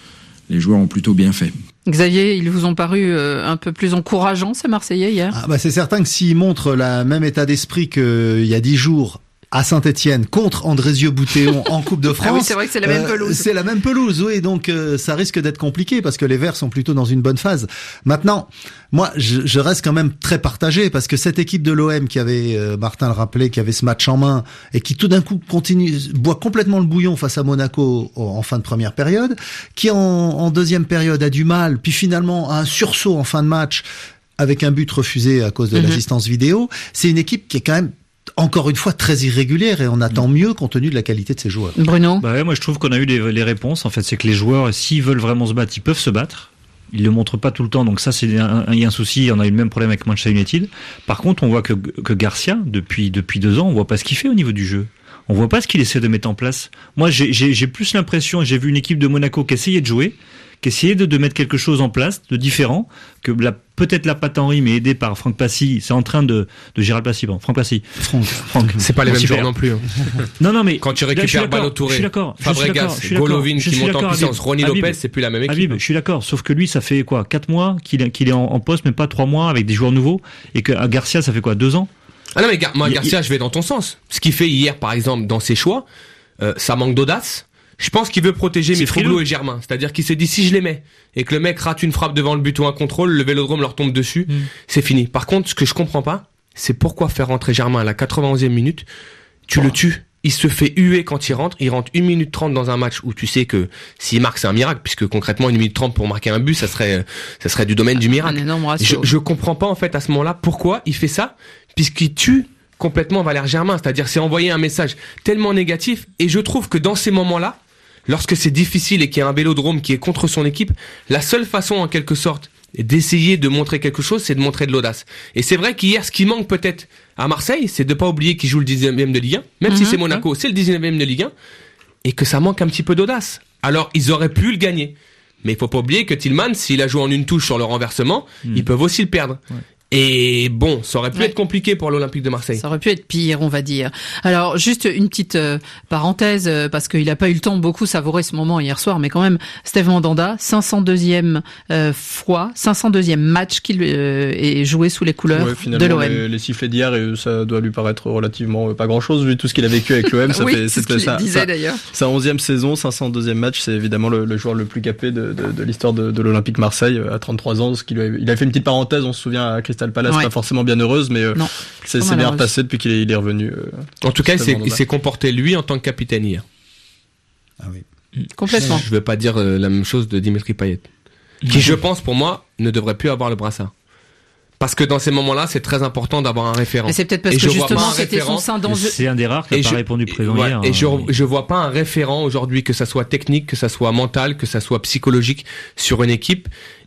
les joueurs ont plutôt bien fait. Xavier, ils vous ont paru euh, un peu plus encourageants, ces Marseillais, hier? Ah bah c'est certain que s'ils montrent le même état d'esprit qu'il y a dix jours à Saint-Étienne contre Andrézieux-Boutéon en Coupe de France. Ah oui, c'est vrai que c'est la même pelouse. Euh, c'est la même pelouse, oui, donc euh, ça risque d'être compliqué parce que les Verts sont plutôt dans une bonne phase. Maintenant, moi, je, je reste quand même très partagé parce que cette équipe de l'O M qui avait, euh, Martin le rappelait, qui avait ce match en main et qui tout d'un coup continue, boit complètement le bouillon face à Monaco en fin de première période, qui en, en deuxième période a du mal, puis finalement a un sursaut en fin de match avec un but refusé à cause de mm-hmm. l'assistance vidéo. C'est une équipe qui est quand même encore une fois très irrégulière et on attend mieux compte tenu de la qualité de ses joueurs. Bruno? Bah ouais, moi je trouve qu'on a eu les, les réponses. En fait, c'est que les joueurs, s'ils veulent vraiment se battre, ils peuvent se battre. Ils le montrent pas tout le temps, donc ça c'est un, un, un souci. On a eu le même problème avec Manchester United. Par contre, on voit que, que Garcia, depuis depuis deux ans, on voit pas ce qu'il fait au niveau du jeu. On voit pas ce qu'il essaie de mettre en place. Moi, j'ai, j'ai, j'ai plus l'impression, j'ai vu une équipe de Monaco qui essayait de jouer, qui essayait de, de mettre quelque chose en place de différent, que la, peut-être la patte Henry, mais aidée par Franck Passy, c'est en train de, de Gérald Passy, bon, Franck Passy. Franck. Franck. C'est pas les mêmes joueurs non plus. Hein. Non, non, mais. Quand tu récupères Ballot Touré, Fabregas, Golovin qui monte en puissance, Ronny Lopez, c'est plus la même équipe. Habib, je suis d'accord. Sauf que lui, ça fait quoi, quatre mois qu'il, qu'il est en, en poste, mais pas trois mois avec des joueurs nouveaux. Et que à Garcia, ça fait quoi, deux ans? Ah non, mais Gar- moi, Garcia, il... je vais dans ton sens. Ce qu'il fait hier, par exemple, dans ses choix, euh, ça manque d'audace. Je pense qu'il veut protéger Mitroglou et Germain. C'est-à-dire qu'il se dit, si je les mets, et que le mec rate une frappe devant le but ou un contrôle, le Vélodrome leur tombe dessus, mm. c'est fini. Par contre, ce que je comprends pas, c'est pourquoi faire rentrer Germain à la quatre-vingt-onzième minute, tu oh. le tues. Il se fait huer quand il rentre. Il rentre une minute trente dans un match où tu sais que s'il marque, c'est un miracle, puisque concrètement, une minute trente pour marquer un but, ça serait, ça serait du domaine du miracle. Un énorme ratio. Je, je comprends pas, en fait, à ce moment-là, pourquoi il fait ça, puisqu'il tue complètement Valère Germain. C'est-à-dire, c'est envoyer un message tellement négatif. Et je trouve que dans ces moments-là, lorsque c'est difficile et qu'il y a un Vélodrome qui est contre son équipe, la seule façon, en quelque sorte, d'essayer de montrer quelque chose, c'est de montrer de l'audace. Et c'est vrai qu'hier, ce qui manque peut-être à Marseille, c'est de pas oublier qu'ils jouent le dix-neuvième de Ligue un, même mm-hmm. si c'est Monaco, c'est le dix-neuvième de Ligue un, et que ça manque un petit peu d'audace. Alors, ils auraient pu le gagner. Mais il faut pas oublier que Tillman, s'il a joué en une touche sur le renversement, mm. ils peuvent aussi le perdre. Ouais. Et bon, ça aurait pu ouais. être compliqué pour l'Olympique de Marseille. Ça aurait pu être pire, on va dire. Alors, juste une petite euh, parenthèse, euh, parce qu'il n'a pas eu le temps de beaucoup savourer ce moment hier soir, mais quand même, Steve Mandanda, cinq cent deuxième euh, fois, cinq cent deuxième match qu'il euh, est joué sous les couleurs ouais, de l'O M. Les, les sifflets d'hier, ça doit lui paraître relativement euh, pas grand-chose, vu tout ce qu'il a vécu avec l'O M. Ça oui, fait, c'est ce qu'il ça, disait ça, d'ailleurs. Sa onzième saison, cinq cent deuxième match, c'est évidemment le, le joueur le plus capé de, de, de l'histoire de, de l'Olympique Marseille, à trente-trois ans. Ce qu'il a, il a fait une petite parenthèse, on se souvient, à Crystal Palace, ouais. pas forcément bien heureuse, mais euh, non, c'est, c'est bien repassé depuis qu'il est, il est revenu. Euh, en tout cas, il s'est, il s'est comporté lui en tant que capitaine hier. Ah oui. Complètement. Je ne veux pas dire euh, la même chose de Dimitri Payet, qui, je pense, pour moi, ne devrait plus avoir le brassard. Parce que dans ces moments-là, c'est très important d'avoir un référent. Et c'est peut-être parce et que justement, c'était son sein dans C'est un des rares qui n'a pas je, répondu présent ouais, hier. Et hein, je, oui. je vois pas un référent aujourd'hui, que ça soit technique, que ça soit mental, que ça soit psychologique sur une équipe.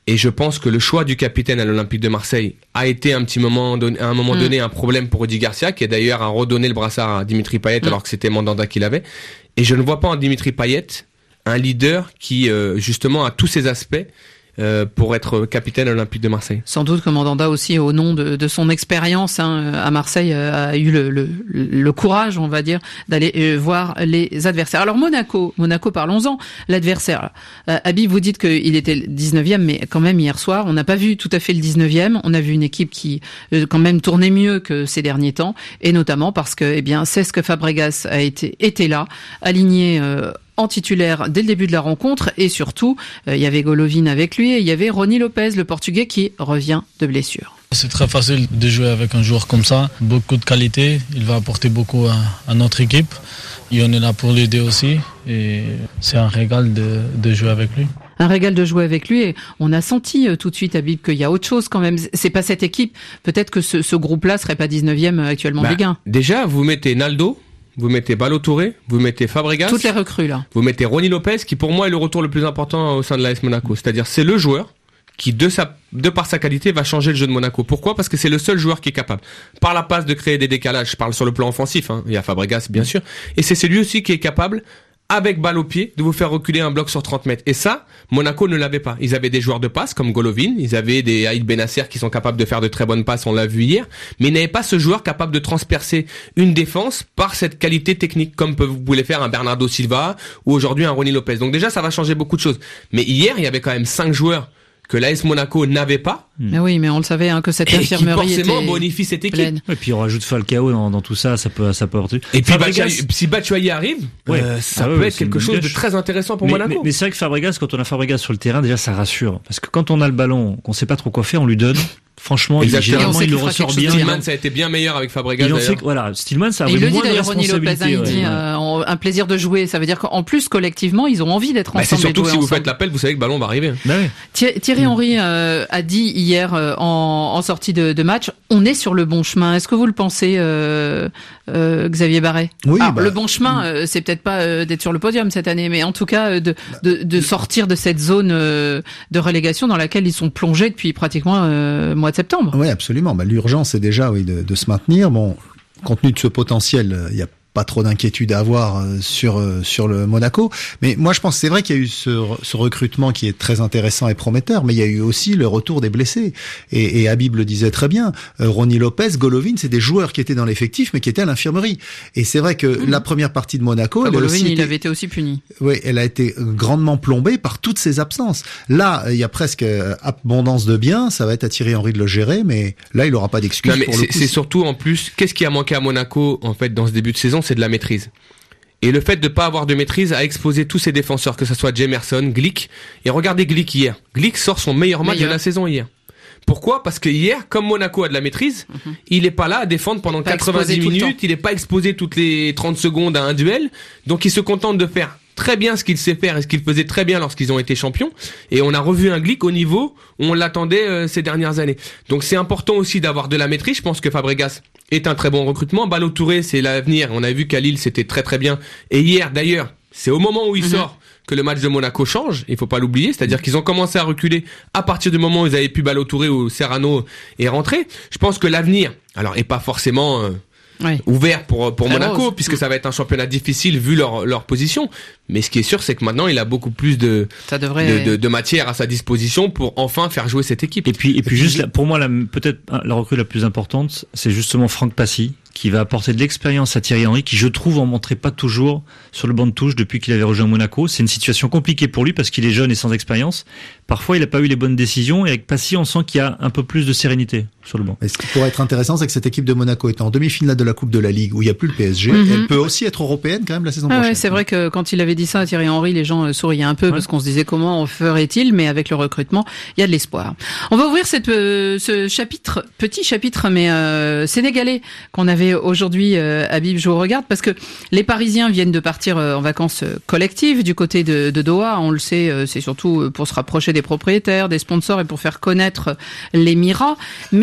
Et je pense que le choix du capitaine à l'Olympique de Marseille a été un petit moment donné, à un moment mmh. donné un problème pour Rudy Garcia, qui a d'ailleurs redonné le brassard à Dimitri Payet mmh. alors que c'était Mandanda qui l'avait. Et je ne vois pas en Dimitri Payet un leader qui euh, justement a tous ces aspects Euh, pour être capitaine olympique de Marseille. Sans doute que Mandanda aussi, au nom de, de son expérience hein, à Marseille, a eu le, le, le courage, on va dire, d'aller euh, voir les adversaires. Alors Monaco, Monaco, parlons-en. L'adversaire, euh, Habib, vous dites qu'il était le dix-neuvième, mais quand même hier soir, on n'a pas vu tout à fait le dix-neuvième. On a vu une équipe qui euh, quand même tournait mieux que ces derniers temps, et notamment parce que, eh bien, Cesc Fabregas a été était là, aligné. Euh, en titulaire dès le début de la rencontre et surtout, euh, il y avait Golovin avec lui et il y avait Rony Lopez, le Portugais, qui revient de blessure. C'est très facile de jouer avec un joueur comme ça, beaucoup de qualité, il va apporter beaucoup à, à notre équipe et on est là pour l'aider aussi et c'est un régal de, de jouer avec lui. Un régal de jouer avec lui et on a senti euh, tout de suite, Habib, qu'il y a autre chose quand même. C'est pas cette équipe, peut-être que ce, ce groupe-là serait pas dix-neuvième actuellement bah, en Ligue un. Déjà, vous mettez Naldo, vous mettez Ballo-Touré, vous mettez Fabregas. Toutes les recrues, là. Vous mettez Rony Lopez, qui pour moi est le retour le plus important au sein de l'A S Monaco. C'est-à-dire, c'est le joueur qui, de sa, de par sa qualité, va changer le jeu de Monaco. Pourquoi? Parce que c'est le seul joueur qui est capable, par la passe, de créer des décalages. Je parle sur le plan offensif, hein. Il y a Fabregas, bien sûr. Et c'est celui aussi qui est capable, avec balle au pied, de vous faire reculer un bloc sur trente mètres. Et ça, Monaco ne l'avait pas. Ils avaient des joueurs de passe comme Golovin, ils avaient des Aïd Benasser qui sont capables de faire de très bonnes passes, on l'a vu hier, mais ils n'avaient pas ce joueur capable de transpercer une défense par cette qualité technique, comme vous pouvez faire un Bernardo Silva ou aujourd'hui un Rony Lopez. Donc déjà, ça va changer beaucoup de choses. Mais hier, il y avait quand même cinq joueurs que l'A S Monaco n'avait pas. Mais oui, mais on le savait hein, que cette infirmerie et qui forcément était bonifie cette équipe. Pleine. Et puis on rajoute Falcao dans, dans tout ça, ça peut, ça peut apporter. Et puis Batshuayi, si Batshuayi arrive, ouais, euh, ça ah peut ouais, être quelque chose gâche. de très intéressant pour mais, Monaco. Mais, mais c'est vrai que Fabregas, quand on a Fabregas sur le terrain, déjà ça rassure, parce que quand on a le ballon, qu'on sait pas trop quoi faire, on lui donne. Franchement, il, généralement, il le ressort bien. Stillman, ça a été bien meilleur avec Fabregas. Il en fait, voilà, Stillman, ça a vraiment moins de responsabilité. Il le dit d'ailleurs, Rony Lopez, il dit, euh, un plaisir de jouer. Ça veut dire qu'en plus, collectivement, ils ont envie d'être bah, ensemble. C'est surtout que si ensemble. vous faites l'appel, vous savez que le ballon va arriver. Bah oui. Thierry Henry euh, a dit hier euh, en, en sortie de, de match, on est sur le bon chemin. Est-ce que vous le pensez, euh, euh, Xavier Barret? Oui. Alors, bah, le bon chemin, euh, c'est peut-être pas euh, d'être sur le podium cette année, mais en tout cas, euh, de, de, de sortir de cette zone euh, de relégation dans laquelle ils sont plongés depuis pratiquement euh, mois de septembre. Oui, absolument. Bah, l'urgence est déjà oui, de, de se maintenir. Bon, compte tenu de ce potentiel, il y a pas trop d'inquiétude à avoir sur sur le Monaco, mais moi je pense que c'est vrai qu'il y a eu ce, ce recrutement qui est très intéressant et prometteur, mais il y a eu aussi le retour des blessés et, et Habib le disait très bien, euh, Rony Lopez, Golovin, c'est des joueurs qui étaient dans l'effectif mais qui étaient à l'infirmerie et c'est vrai que mmh. la première partie de Monaco, ah, elle Golovin, aussi il été, avait été aussi puni. Oui, elle a été grandement plombée par toutes ces absences. Là, il y a presque abondance de biens, ça va être à Thierry Henry de le gérer, mais là il aura pas d'excuses pour c'est, le coup. C'est surtout en plus, qu'est-ce qui a manqué à Monaco en fait dans ce début de saison? C'est de la maîtrise. Et le fait de pas avoir de maîtrise a exposé tous ses défenseurs, que ce soit Jemerson, Glick. Et regardez Glick hier. Glick sort son meilleur match meilleur. de la saison hier. Pourquoi? Parce que hier, comme Monaco a de la maîtrise, mm-hmm. il est pas là à défendre pendant quatre-vingt-dix minutes, il est pas exposé toutes les trente secondes à un duel. Donc il se contente de faire très bien ce qu'il sait faire et ce qu'il faisait très bien lorsqu'ils ont été champions. Et on a revu un Glick au niveau où on l'attendait euh, ces dernières années. Donc c'est important aussi d'avoir de la maîtrise. Je pense que Fabregas est un très bon recrutement. Ballo-Touré, c'est l'avenir. On a vu qu'à Lille, c'était très très bien. Et hier, d'ailleurs, c'est au moment où il mm-hmm. sort que le match de Monaco change. Il faut pas l'oublier. C'est-à-dire qu'ils ont commencé à reculer à partir du moment où ils avaient pu Ballo-Touré ou Serrano est rentré. Je pense que l'avenir, alors, est pas forcément... Euh, Oui. ouvert pour pour Très Monaco rose. Puisque ça va être un championnat difficile vu leur leur position, mais ce qui est sûr c'est que maintenant il a beaucoup plus de ça devrait... de, de, de matière à sa disposition pour enfin faire jouer cette équipe. Et puis et puis juste là, pour moi la, peut-être la recrue la plus importante c'est justement Franck Passy qui va apporter de l'expérience à Thierry Henry qui je trouve en montrait pas toujours sur le banc de touche depuis qu'il avait rejoint Monaco. C'est une situation compliquée pour lui parce qu'il est jeune et sans expérience. Parfois il a pas eu les bonnes décisions et avec Passy on sent qu'il y a un peu plus de sérénité sur le banc. Et ce qui pourrait être intéressant c'est que cette équipe de Monaco est en demi-finale de la Coupe de la Ligue où il y a plus le P S G, mm-hmm. elle peut aussi être européenne quand même la saison ah prochaine. Ouais, c'est vrai que quand il avait dit ça à Thierry Henry, les gens souriaient un peu ouais. parce qu'on se disait comment ferait-il, mais avec le recrutement, il y a de l'espoir. On va ouvrir cette euh, ce chapitre, petit chapitre mais euh, sénégalais qu'on avait aujourd'hui euh, Habib, je vous regarde parce que les Parisiens viennent de partir euh, en vacances collectives du côté de, de Doha, on le sait, euh, c'est surtout pour se rapprocher des propriétaires, des sponsors et pour faire connaître l'Émirat, mais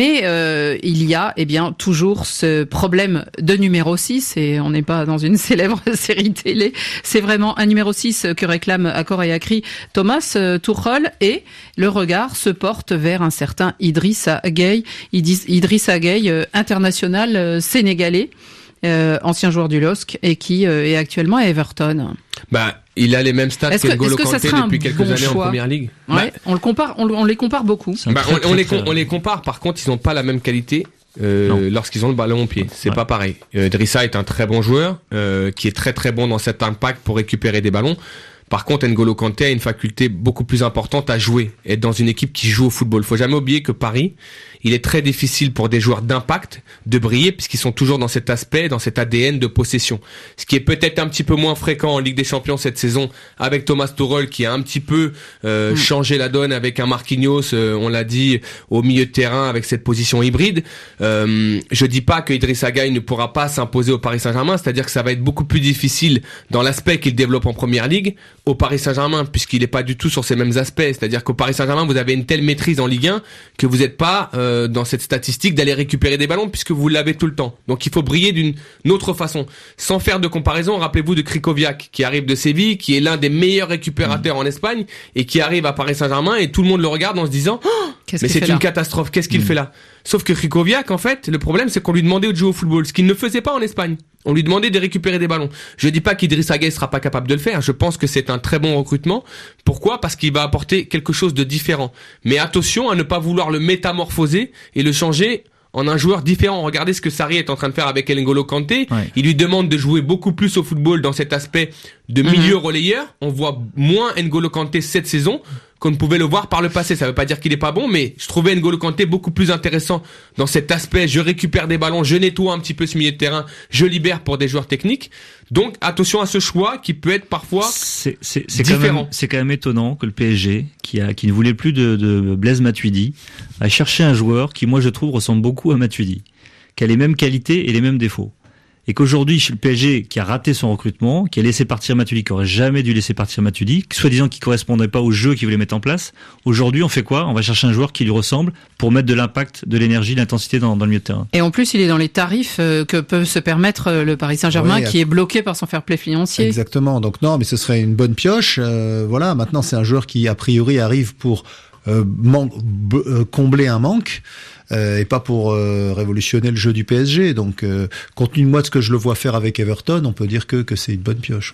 Mais euh, il y a eh bien toujours ce problème de numéro six, et on n'est pas dans une célèbre série télé. C'est vraiment un numéro six que réclame à corps et à cri Thomas Tuchel, et le regard se porte vers un certain Idrissa Gueye, Idrissa Gueye, euh, international euh, sénégalais, euh, ancien joueur du L O S C et qui euh, est actuellement à Everton. Bah, il a les mêmes stats que N'Golo Kanté depuis quelques bon années choix. en Première Ligue. Ouais, bah, on le compare, on, on les compare beaucoup. Bah, on, on, les, on les compare, par contre, ils n'ont pas la même qualité. Euh, lorsqu'ils ont le ballon au pied, c'est ouais. pas pareil. Euh, Idrissa est un très bon joueur, euh, qui est très très bon dans cet impact pour récupérer des ballons. Par contre, N'Golo Kanté a une faculté beaucoup plus importante à jouer, être dans une équipe qui joue au football. Faut jamais oublier que Paris, il est très difficile pour des joueurs d'impact de briller, puisqu'ils sont toujours dans cet aspect, dans cet A D N de possession. Ce qui est peut-être un petit peu moins fréquent en Ligue des Champions cette saison, avec Thomas Tuchel qui a un petit peu euh, mmh. changé la donne avec un Marquinhos, euh, on l'a dit, au milieu de terrain avec cette position hybride. Euh, je dis pas que Idrissa Gueye ne pourra pas s'imposer au Paris Saint-Germain, c'est-à-dire que ça va être beaucoup plus difficile dans l'aspect qu'il développe en Première Ligue au Paris Saint-Germain, puisqu'il n'est pas du tout sur ces mêmes aspects. C'est-à-dire qu'au Paris Saint-Germain, vous avez une telle maîtrise en Ligue un que vous n'êtes pas euh, dans cette statistique d'aller récupérer des ballons, puisque vous l'avez tout le temps. Donc il faut briller d'une autre façon. Sans faire de comparaison, rappelez-vous de Krikoviak, qui arrive de Séville, qui est l'un des meilleurs récupérateurs mmh. en Espagne, et qui arrive à Paris Saint-Germain, et tout le monde le regarde en se disant oh, mais c'est une là catastrophe, qu'est-ce qu'il mmh. fait là? Sauf que Krikoviak, en fait, le problème, c'est qu'on lui demandait de jouer au football, ce qu'il ne faisait pas en Espagne. On lui demandait de récupérer des ballons. Je dis pas qu'Idrissa Gueye sera pas capable de le faire. Je pense que c'est un très bon recrutement. Pourquoi? Parce qu'il va apporter quelque chose de différent. Mais attention à ne pas vouloir le métamorphoser et le changer en un joueur différent. Regardez ce que Sarri est en train de faire avec N'Golo Kanté. Ouais. Il lui demande de jouer beaucoup plus au football dans cet aspect de milieu mmh. relayeur. On voit moins N'Golo Kanté cette saison qu'on ne pouvait le voir par le passé. Ça veut pas dire qu'il est pas bon, mais je trouvais N'Golo Kanté beaucoup plus intéressant dans cet aspect. Je récupère des ballons, je nettoie un petit peu ce milieu de terrain, je libère pour des joueurs techniques. Donc attention à ce choix qui peut être parfois c'est, c'est, c'est différent. Quand même, c'est quand même étonnant que le P S G, qui a, qui ne voulait plus de, de Blaise Matuidi, a cherché un joueur qui, moi, je trouve, ressemble beaucoup à Matuidi, qui a les mêmes qualités et les mêmes défauts. Et qu'aujourd'hui, chez le P S G, qui a raté son recrutement, qui a laissé partir Matuidi, qui aurait jamais dû laisser partir Matuidi, soi-disant qui correspondrait pas au jeu qu'il voulait mettre en place, aujourd'hui, on fait quoi? On va chercher un joueur qui lui ressemble pour mettre de l'impact, de l'énergie, de l'intensité dans, dans le milieu de terrain. Et en plus, il est dans les tarifs euh, que peut se permettre le Paris Saint-Germain, oui, qui est bloqué par son fair play financier. Exactement. Donc non, mais ce serait une bonne pioche. Euh, voilà. Maintenant, c'est un joueur qui, a priori, arrive pour euh, man- b- euh, combler un manque. Euh, et pas pour euh, révolutionner le jeu du P S G. Donc, euh, compte tenu de moi de ce que je le vois faire avec Everton, on peut dire que, que c'est une bonne pioche.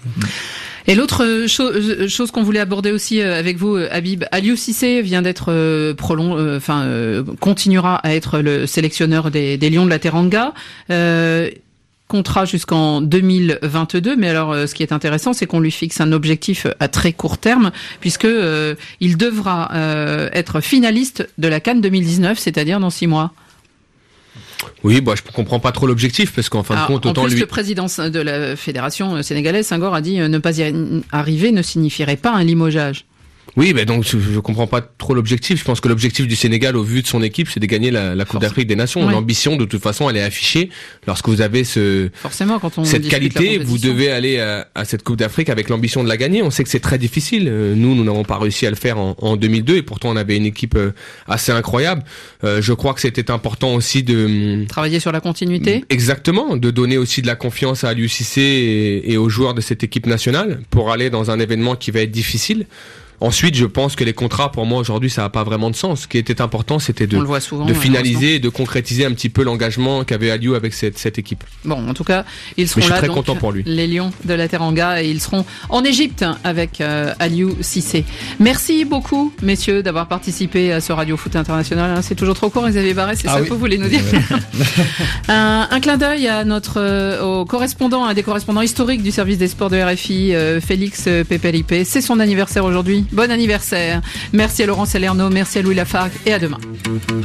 Et l'autre cho- chose qu'on voulait aborder aussi avec vous, Habib, Aliou Cissé vient d'être euh, prolong, enfin euh, continuera à être le sélectionneur des, des Lions de la Teranga. Euh, Contrat jusqu'en deux mille vingt-deux, mais alors ce qui est intéressant, c'est qu'on lui fixe un objectif à très court terme, puisque euh, il devra euh, être finaliste de la CAN deux mille dix-neuf, c'est-à-dire dans six mois. Oui, bah, je comprends pas trop l'objectif, parce qu'en fin Alors, de compte, autant en plus, lui... le président de la fédération sénégalaise, Senghor, a dit euh, ne pas y arriver ne signifierait pas un limogeage. Oui, ben donc je, je comprends pas trop l'objectif. Je pense que l'objectif du Sénégal, au vu de son équipe, c'est de gagner la, la Coupe d'Afrique des Nations. Ouais. L'ambition, de toute façon, elle est affichée. Lorsque vous avez ce forcément quand on cette qualité, vous devez aller à, à cette Coupe d'Afrique avec l'ambition de la gagner. On sait que c'est très difficile. Nous, nous n'avons pas réussi à le faire en, en deux mille deux, et pourtant on avait une équipe assez incroyable. Euh, je crois que c'était important aussi de travailler sur la continuité. Exactement, de donner aussi de la confiance à Aliou Cissé et, et aux joueurs de cette équipe nationale pour aller dans un événement qui va être difficile. Ensuite, je pense que les contrats, pour moi, aujourd'hui, ça n'a pas vraiment de sens. Ce qui était important, c'était de, souvent, de finaliser et de concrétiser un petit peu l'engagement qu'avait Aliou avec cette, cette équipe. Bon, en tout cas, ils seront Mais je suis là, très donc, content pour lui. Les Lions de la Teranga, et ils seront en Égypte avec euh, Aliou Cissé. Merci beaucoup, messieurs, d'avoir participé à ce Radio Foot International. C'est toujours trop court, Xavier Barret, c'est ah ça oui. que vous voulez nous dire. un, un clin d'œil à notre, euh, au correspondant, un des correspondants historiques du service des sports de R F I, euh, Félix Pepelipe. C'est son anniversaire aujourd'hui. Bon anniversaire. Merci à Laurent Salerno, merci à Louis Lafargue et à demain.